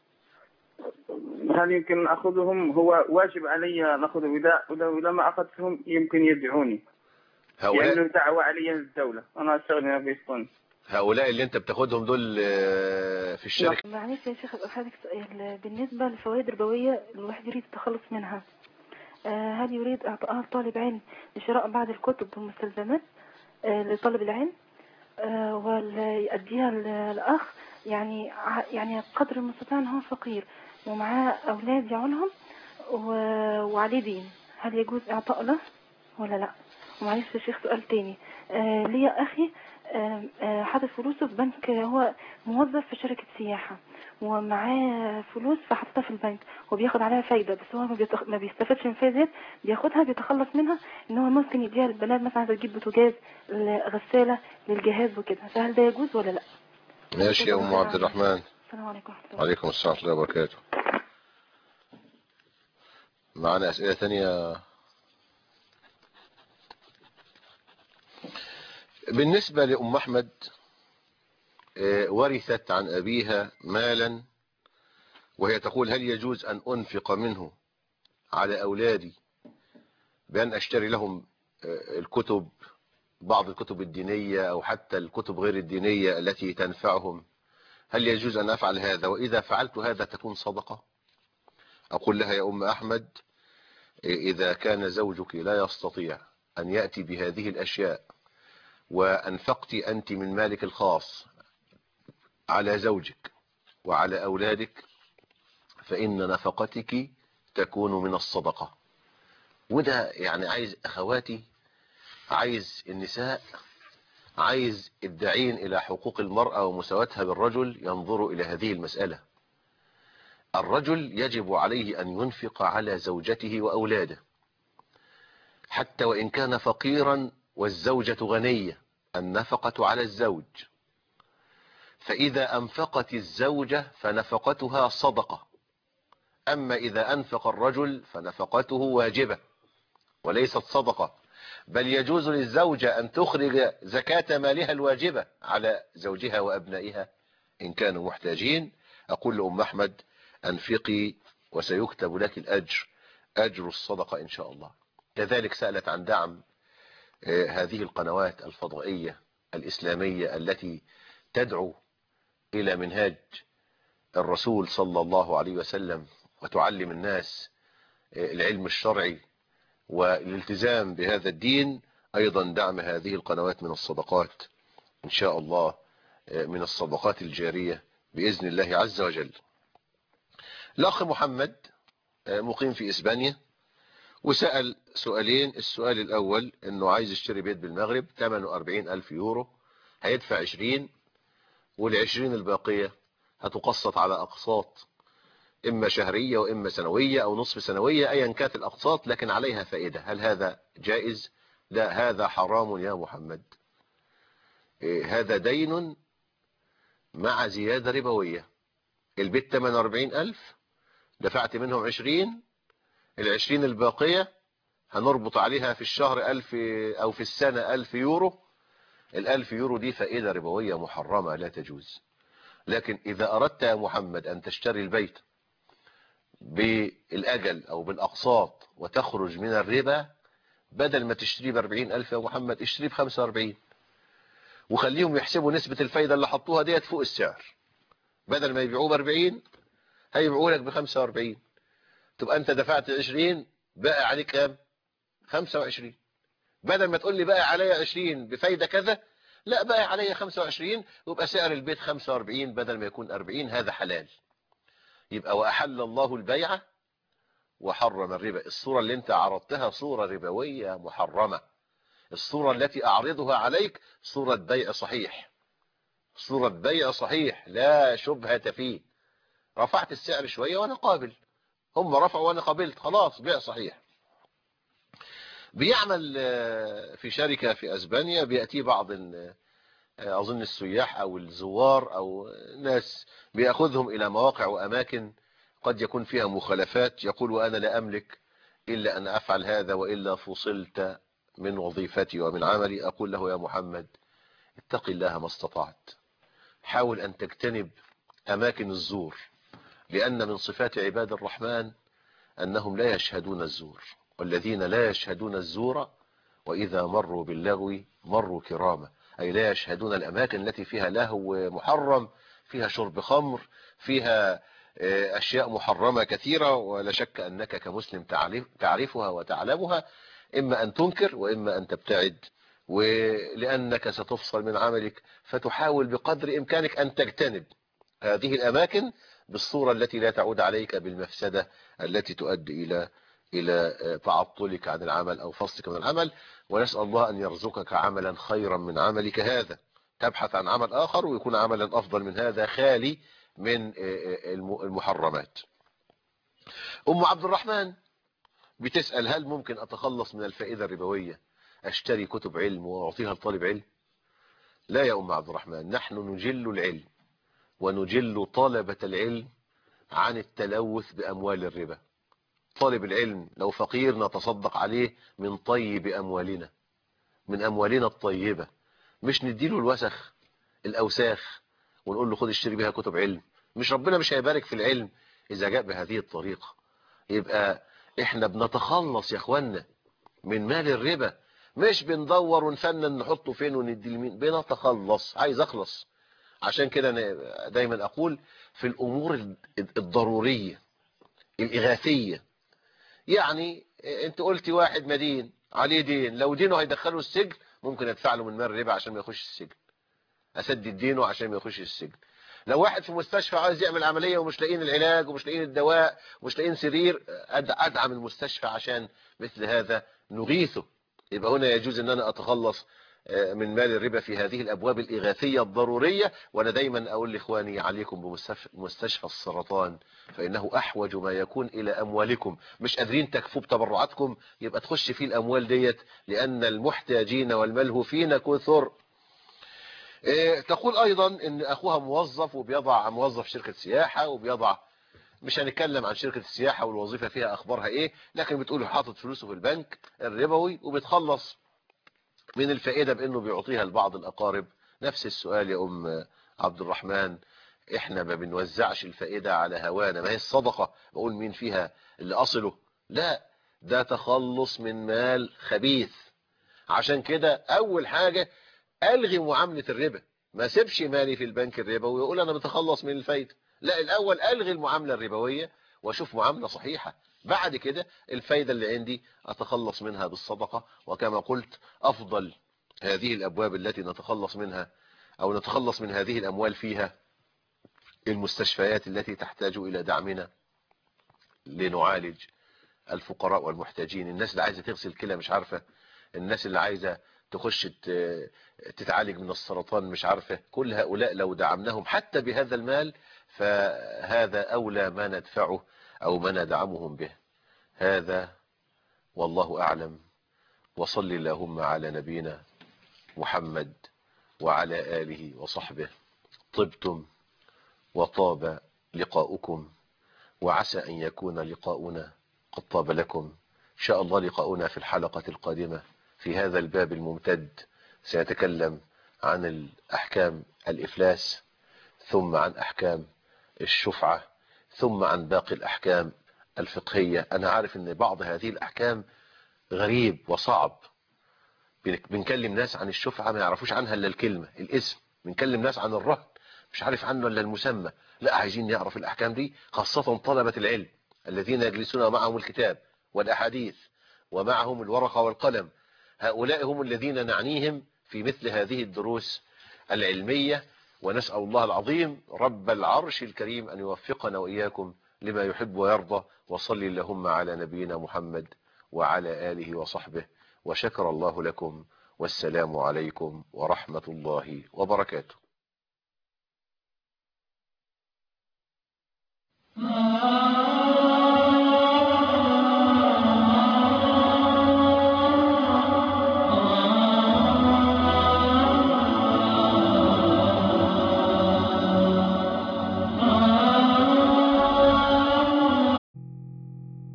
هل يمكن أخذهم؟ هو واجب علي نأخذهم، إذا إذا ما أخذتهم يمكن يدعوني. هؤلاء لأنه دعوة علي الدولة، أنا أشتغل هنا في إسبانيا. هؤلاء اللي انت بتاخدهم دول في الشركة؟ معلش يا شيخ أسألك سؤال بالنسبة للفوائد الربوية الواحد يريد التخلص منها، هل يريد إعطائها لطالب علم لشراء بعض الكتب والمستلزمات لطالب العلم، ولا يؤديها الأخ يعني يعني قدر المستطاع هو فقير ومعاه أولاد يعولهم وعليه دين، هل يجوز إعطاء له ولا لا؟ ومعلش يا شيخ سؤال تاني، آه ليا أخي آه آه حاطط فلوسه في بنك، هو موظف في شركة سياحة ومعاه فلوس فحطها في البنك وبياخد عليها فايدة، بس هو ما, بيتخ... ما بيستفادش من فايدة، بياخدها بيتخلص منها ان هو ممكن يديها للبنات مثلا عايزة تجيب بوتاجاز غسالة للجهاز وكده، فهل ده يجوز ولا لا؟ ماشي يا أم عبد الرحمن. السلام عليكم ورحمة الله. وعليكم السلام ورحمة الله وبركاته. معنا أسئلة ثانية؟ بالنسبة لأم أحمد، ورثت عن أبيها مالا وهي تقول هل يجوز أن أنفق منه على أولادي بأن أشتري لهم الكتب، بعض الكتب الدينية أو حتى الكتب غير الدينية التي تنفعهم، هل يجوز أن أفعل هذا؟ وإذا فعلت هذا تكون صدقة؟ أقول لها يا أم أحمد، إذا كان زوجك لا يستطيع أن يأتي بهذه الأشياء وأنفقت أنت من مالك الخاص على زوجك وعلى أولادك، فإن نفقتك تكون من الصدقة. وده يعني عايز أخواتي، عايز النساء، عايز الداعين إلى حقوق المرأة ومساواتها بالرجل ينظروا إلى هذه المسألة. الرجل يجب عليه أن ينفق على زوجته وأولاده حتى وإن كان فقيرا والزوجة غنية، النفقة على الزوج. فإذا أنفقت الزوجة فنفقتها صدقة، أما إذا أنفق الرجل فنفقته واجبة وليست صدقة، بل يجوز للزوجة أن تخرج زكاة مالها الواجبة على زوجها وأبنائها إن كانوا محتاجين. أقول لأم أحمد أنفقي وسيكتب لك الأجر، أجر الصدقة إن شاء الله. كذلك سألت عن دعم هذه القنوات الفضائية الإسلامية التي تدعو إلى منهاج الرسول صلى الله عليه وسلم وتعلم الناس العلم الشرعي والالتزام بهذا الدين. أيضا دعم هذه القنوات من الصدقات إن شاء الله، من الصدقات الجارية بإذن الله عز وجل. الأخ محمد مقيم في إسبانيا وسأل سؤالين. السؤال الأول أنه عايز يشتري بيت بالمغرب ثمنه أربعين ألف يورو، هيدفع عشرين والعشرين الباقية هتقسط على أقساط إما شهرية وإما سنوية أو نصف سنوية، أيا كانت الأقساط لكن عليها فائدة. هل هذا جائز؟ لا، هذا حرام يا محمد. إيه، هذا دين مع زيادة ربوية. البيت ثمن أربعين ألف، دفعت منهم عشرين، العشرين الباقية هنربط عليها في الشهر ألف أو في السنة ألف يورو. الألف يورو دي فائدة ربوية محرمة لا تجوز. لكن إذا أردت يا محمد أن تشتري البيت بالأجل أو بالأقساط وتخرج من الربا، بدل ما تشتري بأربعين ألف يا محمد اشتري بخمسة وأربعين، وخليهم يحسبوا نسبة الفايدة اللي حطوها ديت فوق السعر. بدل ما يبيعوه بأربعين هيبيعوا لك بخمسة وأربعين، تبقى أنت دفعت عشرين بقى عليك كام؟ خمسة وعشرين. بدل ما تقول لي بقى عليا عشرين بفايدة كذا، لا بقى عليا خمسة وعشرين ويبقى سعر البيت خمسة وأربعين بدل ما يكون أربعين. هذا حلال. يبقى وأحل الله البيع وحرم الربا. الصورة اللي انت عرضتها صورة ربوية محرمة. الصورة التي أعرضها عليك صورة بيع صحيح، صورة بيع صحيح لا شبهة فيه. رفعت السعر شوية وأنا قابل، هم رفعوا وأنا قابلت، خلاص بيع صحيح. بيعمل في شركة في أسبانيا، بيأتي بعض أظن السياح أو الزوار أو ناس بيأخذهم إلى مواقع وأماكن قد يكون فيها مخالفات، يقول وأنا لا أملك إلا أن أفعل هذا وإلا فصلت من وظيفتي ومن عملي، أقول له يا محمد اتق الله ما استطعت، حاول أن تجتنب أماكن الزور، لأن من صفات عباد الرحمن أنهم لا يشهدون الزور، والذين لا يشهدون الزور وإذا مروا باللغو مروا كراما، أي لا يشهدون الأماكن التي فيها لهو محرم، فيها شرب خمر، فيها أشياء محرمة كثيرة، ولا شك أنك كمسلم تعرفها وتعلمها، إما أن تنكر وإما أن تبتعد، ولأنك ستفصل من عملك فتحاول بقدر إمكانك أن تجتنب هذه الأماكن بالصورة التي لا تعود عليك بالمفسدة التي تؤدي إلى إلى تعطلك عن العمل أو فصلك من العمل. ونسأل الله أن يرزقك عملا خيرا من عملك هذا، تبحث عن عمل آخر ويكون عملا أفضل من هذا خالي من المحرمات. أم عبد الرحمن بتسأل هل ممكن أتخلص من الفائدة الربوية، أشتري كتب علم وأعطيها لطالب علم؟ لا يا أم عبد الرحمن، نحن نجل العلم ونجل طلبة العلم عن التلوث بأموال الربا. طالب العلم لو فقير نتصدق عليه من طيب أموالنا، من أموالنا الطيبة، مش نديله الوسخ الأوساخ ونقول له خد اشتري بها كتب علم. مش ربنا مش هيبارك في العلم إذا جاء بهذه الطريقة. يبقى احنا بنتخلص يا اخوانا من مال الربا، مش بندور ونفنن نحطه فين وندي لمين، بنتخلص. عايز اخلص. عشان كده انا دايما اقول في الامور الضرورية الاغاثية، يعني انت قلتي واحد مدين عليه دين، لو دينه هيدخله السجن ممكن ادفع له من مال الربا عشان ما يخش السجن، اسدد دينه عشان ما يخش السجن. لو واحد في مستشفى عايز يعمل عملية ومش لاقيين العلاج ومش لاقيين الدواء ومش لاقيين سرير، ادعم المستشفى عشان مثل هذا نغيثه. يبقى هنا يجوز ان انا اتخلص من مال الربا في هذه الابواب الاغاثية الضرورية. وانا دايما اقول لاخواني عليكم بمستشفى السرطان، فانه احوج ما يكون الى اموالكم. مش قادرين تكفوا بتبرعاتكم يبقى تخش فيه الاموال ديت، لان المحتاجين والملهوفين كثر. تقول ايضا ان اخوها موظف وبيضع موظف شركة سياحة وبيضع، مش هنتكلم عن شركة السياحة والوظيفة فيها اخبارها ايه، لكن بتقول حاطط فلوسه في البنك الربوي وبتخلص من الفائدة بانه بيعطيها لبعض الاقارب. نفس السؤال يا ام عبد الرحمن، احنا ما بنوزعش الفائدة على هوانا، ما هي الصدقة بقول مين فيها اللي اصله، لا ده تخلص من مال خبيث. عشان كده اول حاجة الغي معاملة الربا، ما سيبش مالي في البنك الربوي ويقول انا بتخلص من الفايدة، لا الاول الغي المعاملة الربوية واشوف معاملة صحيحة، بعد كده الفايدة اللي عندي اتخلص منها بالصدقة. وكما قلت افضل هذه الابواب التي نتخلص منها او نتخلص من هذه الاموال فيها المستشفيات التي تحتاج الى دعمنا لنعالج الفقراء والمحتاجين، الناس اللي عايزة تغسل كلى مش عارفة، الناس اللي عايزة تخش تتعالج من السرطان مش عارفة، كل هؤلاء لو دعمناهم حتى بهذا المال فهذا أولى ما ندفعه أو ما ندعمهم به. هذا والله أعلم، وصل اللهم على نبينا محمد وعلى آله وصحبه. طبتم وطاب لقاؤكم، وعسى أن يكون لقاؤنا قد طاب لكم. إن شاء الله لقاؤنا في الحلقة القادمة في هذا الباب الممتد، سيتكلم عن الأحكام الإفلاس، ثم عن أحكام الشفعة، ثم عن باقي الأحكام الفقهية. أنا عارف أن بعض هذه الأحكام غريب وصعب، بنكلم ناس عن الشفعة ما يعرفوش عنها إلا الكلمة الاسم، بنكلم ناس عن الرهن مش عارف عنه إلا المسمى. لا، عايزين نعرف الأحكام دي، خاصة طلبة العلم الذين يجلسون معهم الكتاب والأحاديث ومعهم الورقة والقلم، هؤلاء هم الذين نعنيهم في مثل هذه الدروس العلمية. ونسأل الله العظيم رب العرش الكريم أن يوفقنا وإياكم لما يحب ويرضى. وصلي اللهم على نبينا محمد وعلى آله وصحبه، وشكر الله لكم، والسلام عليكم ورحمة الله وبركاته.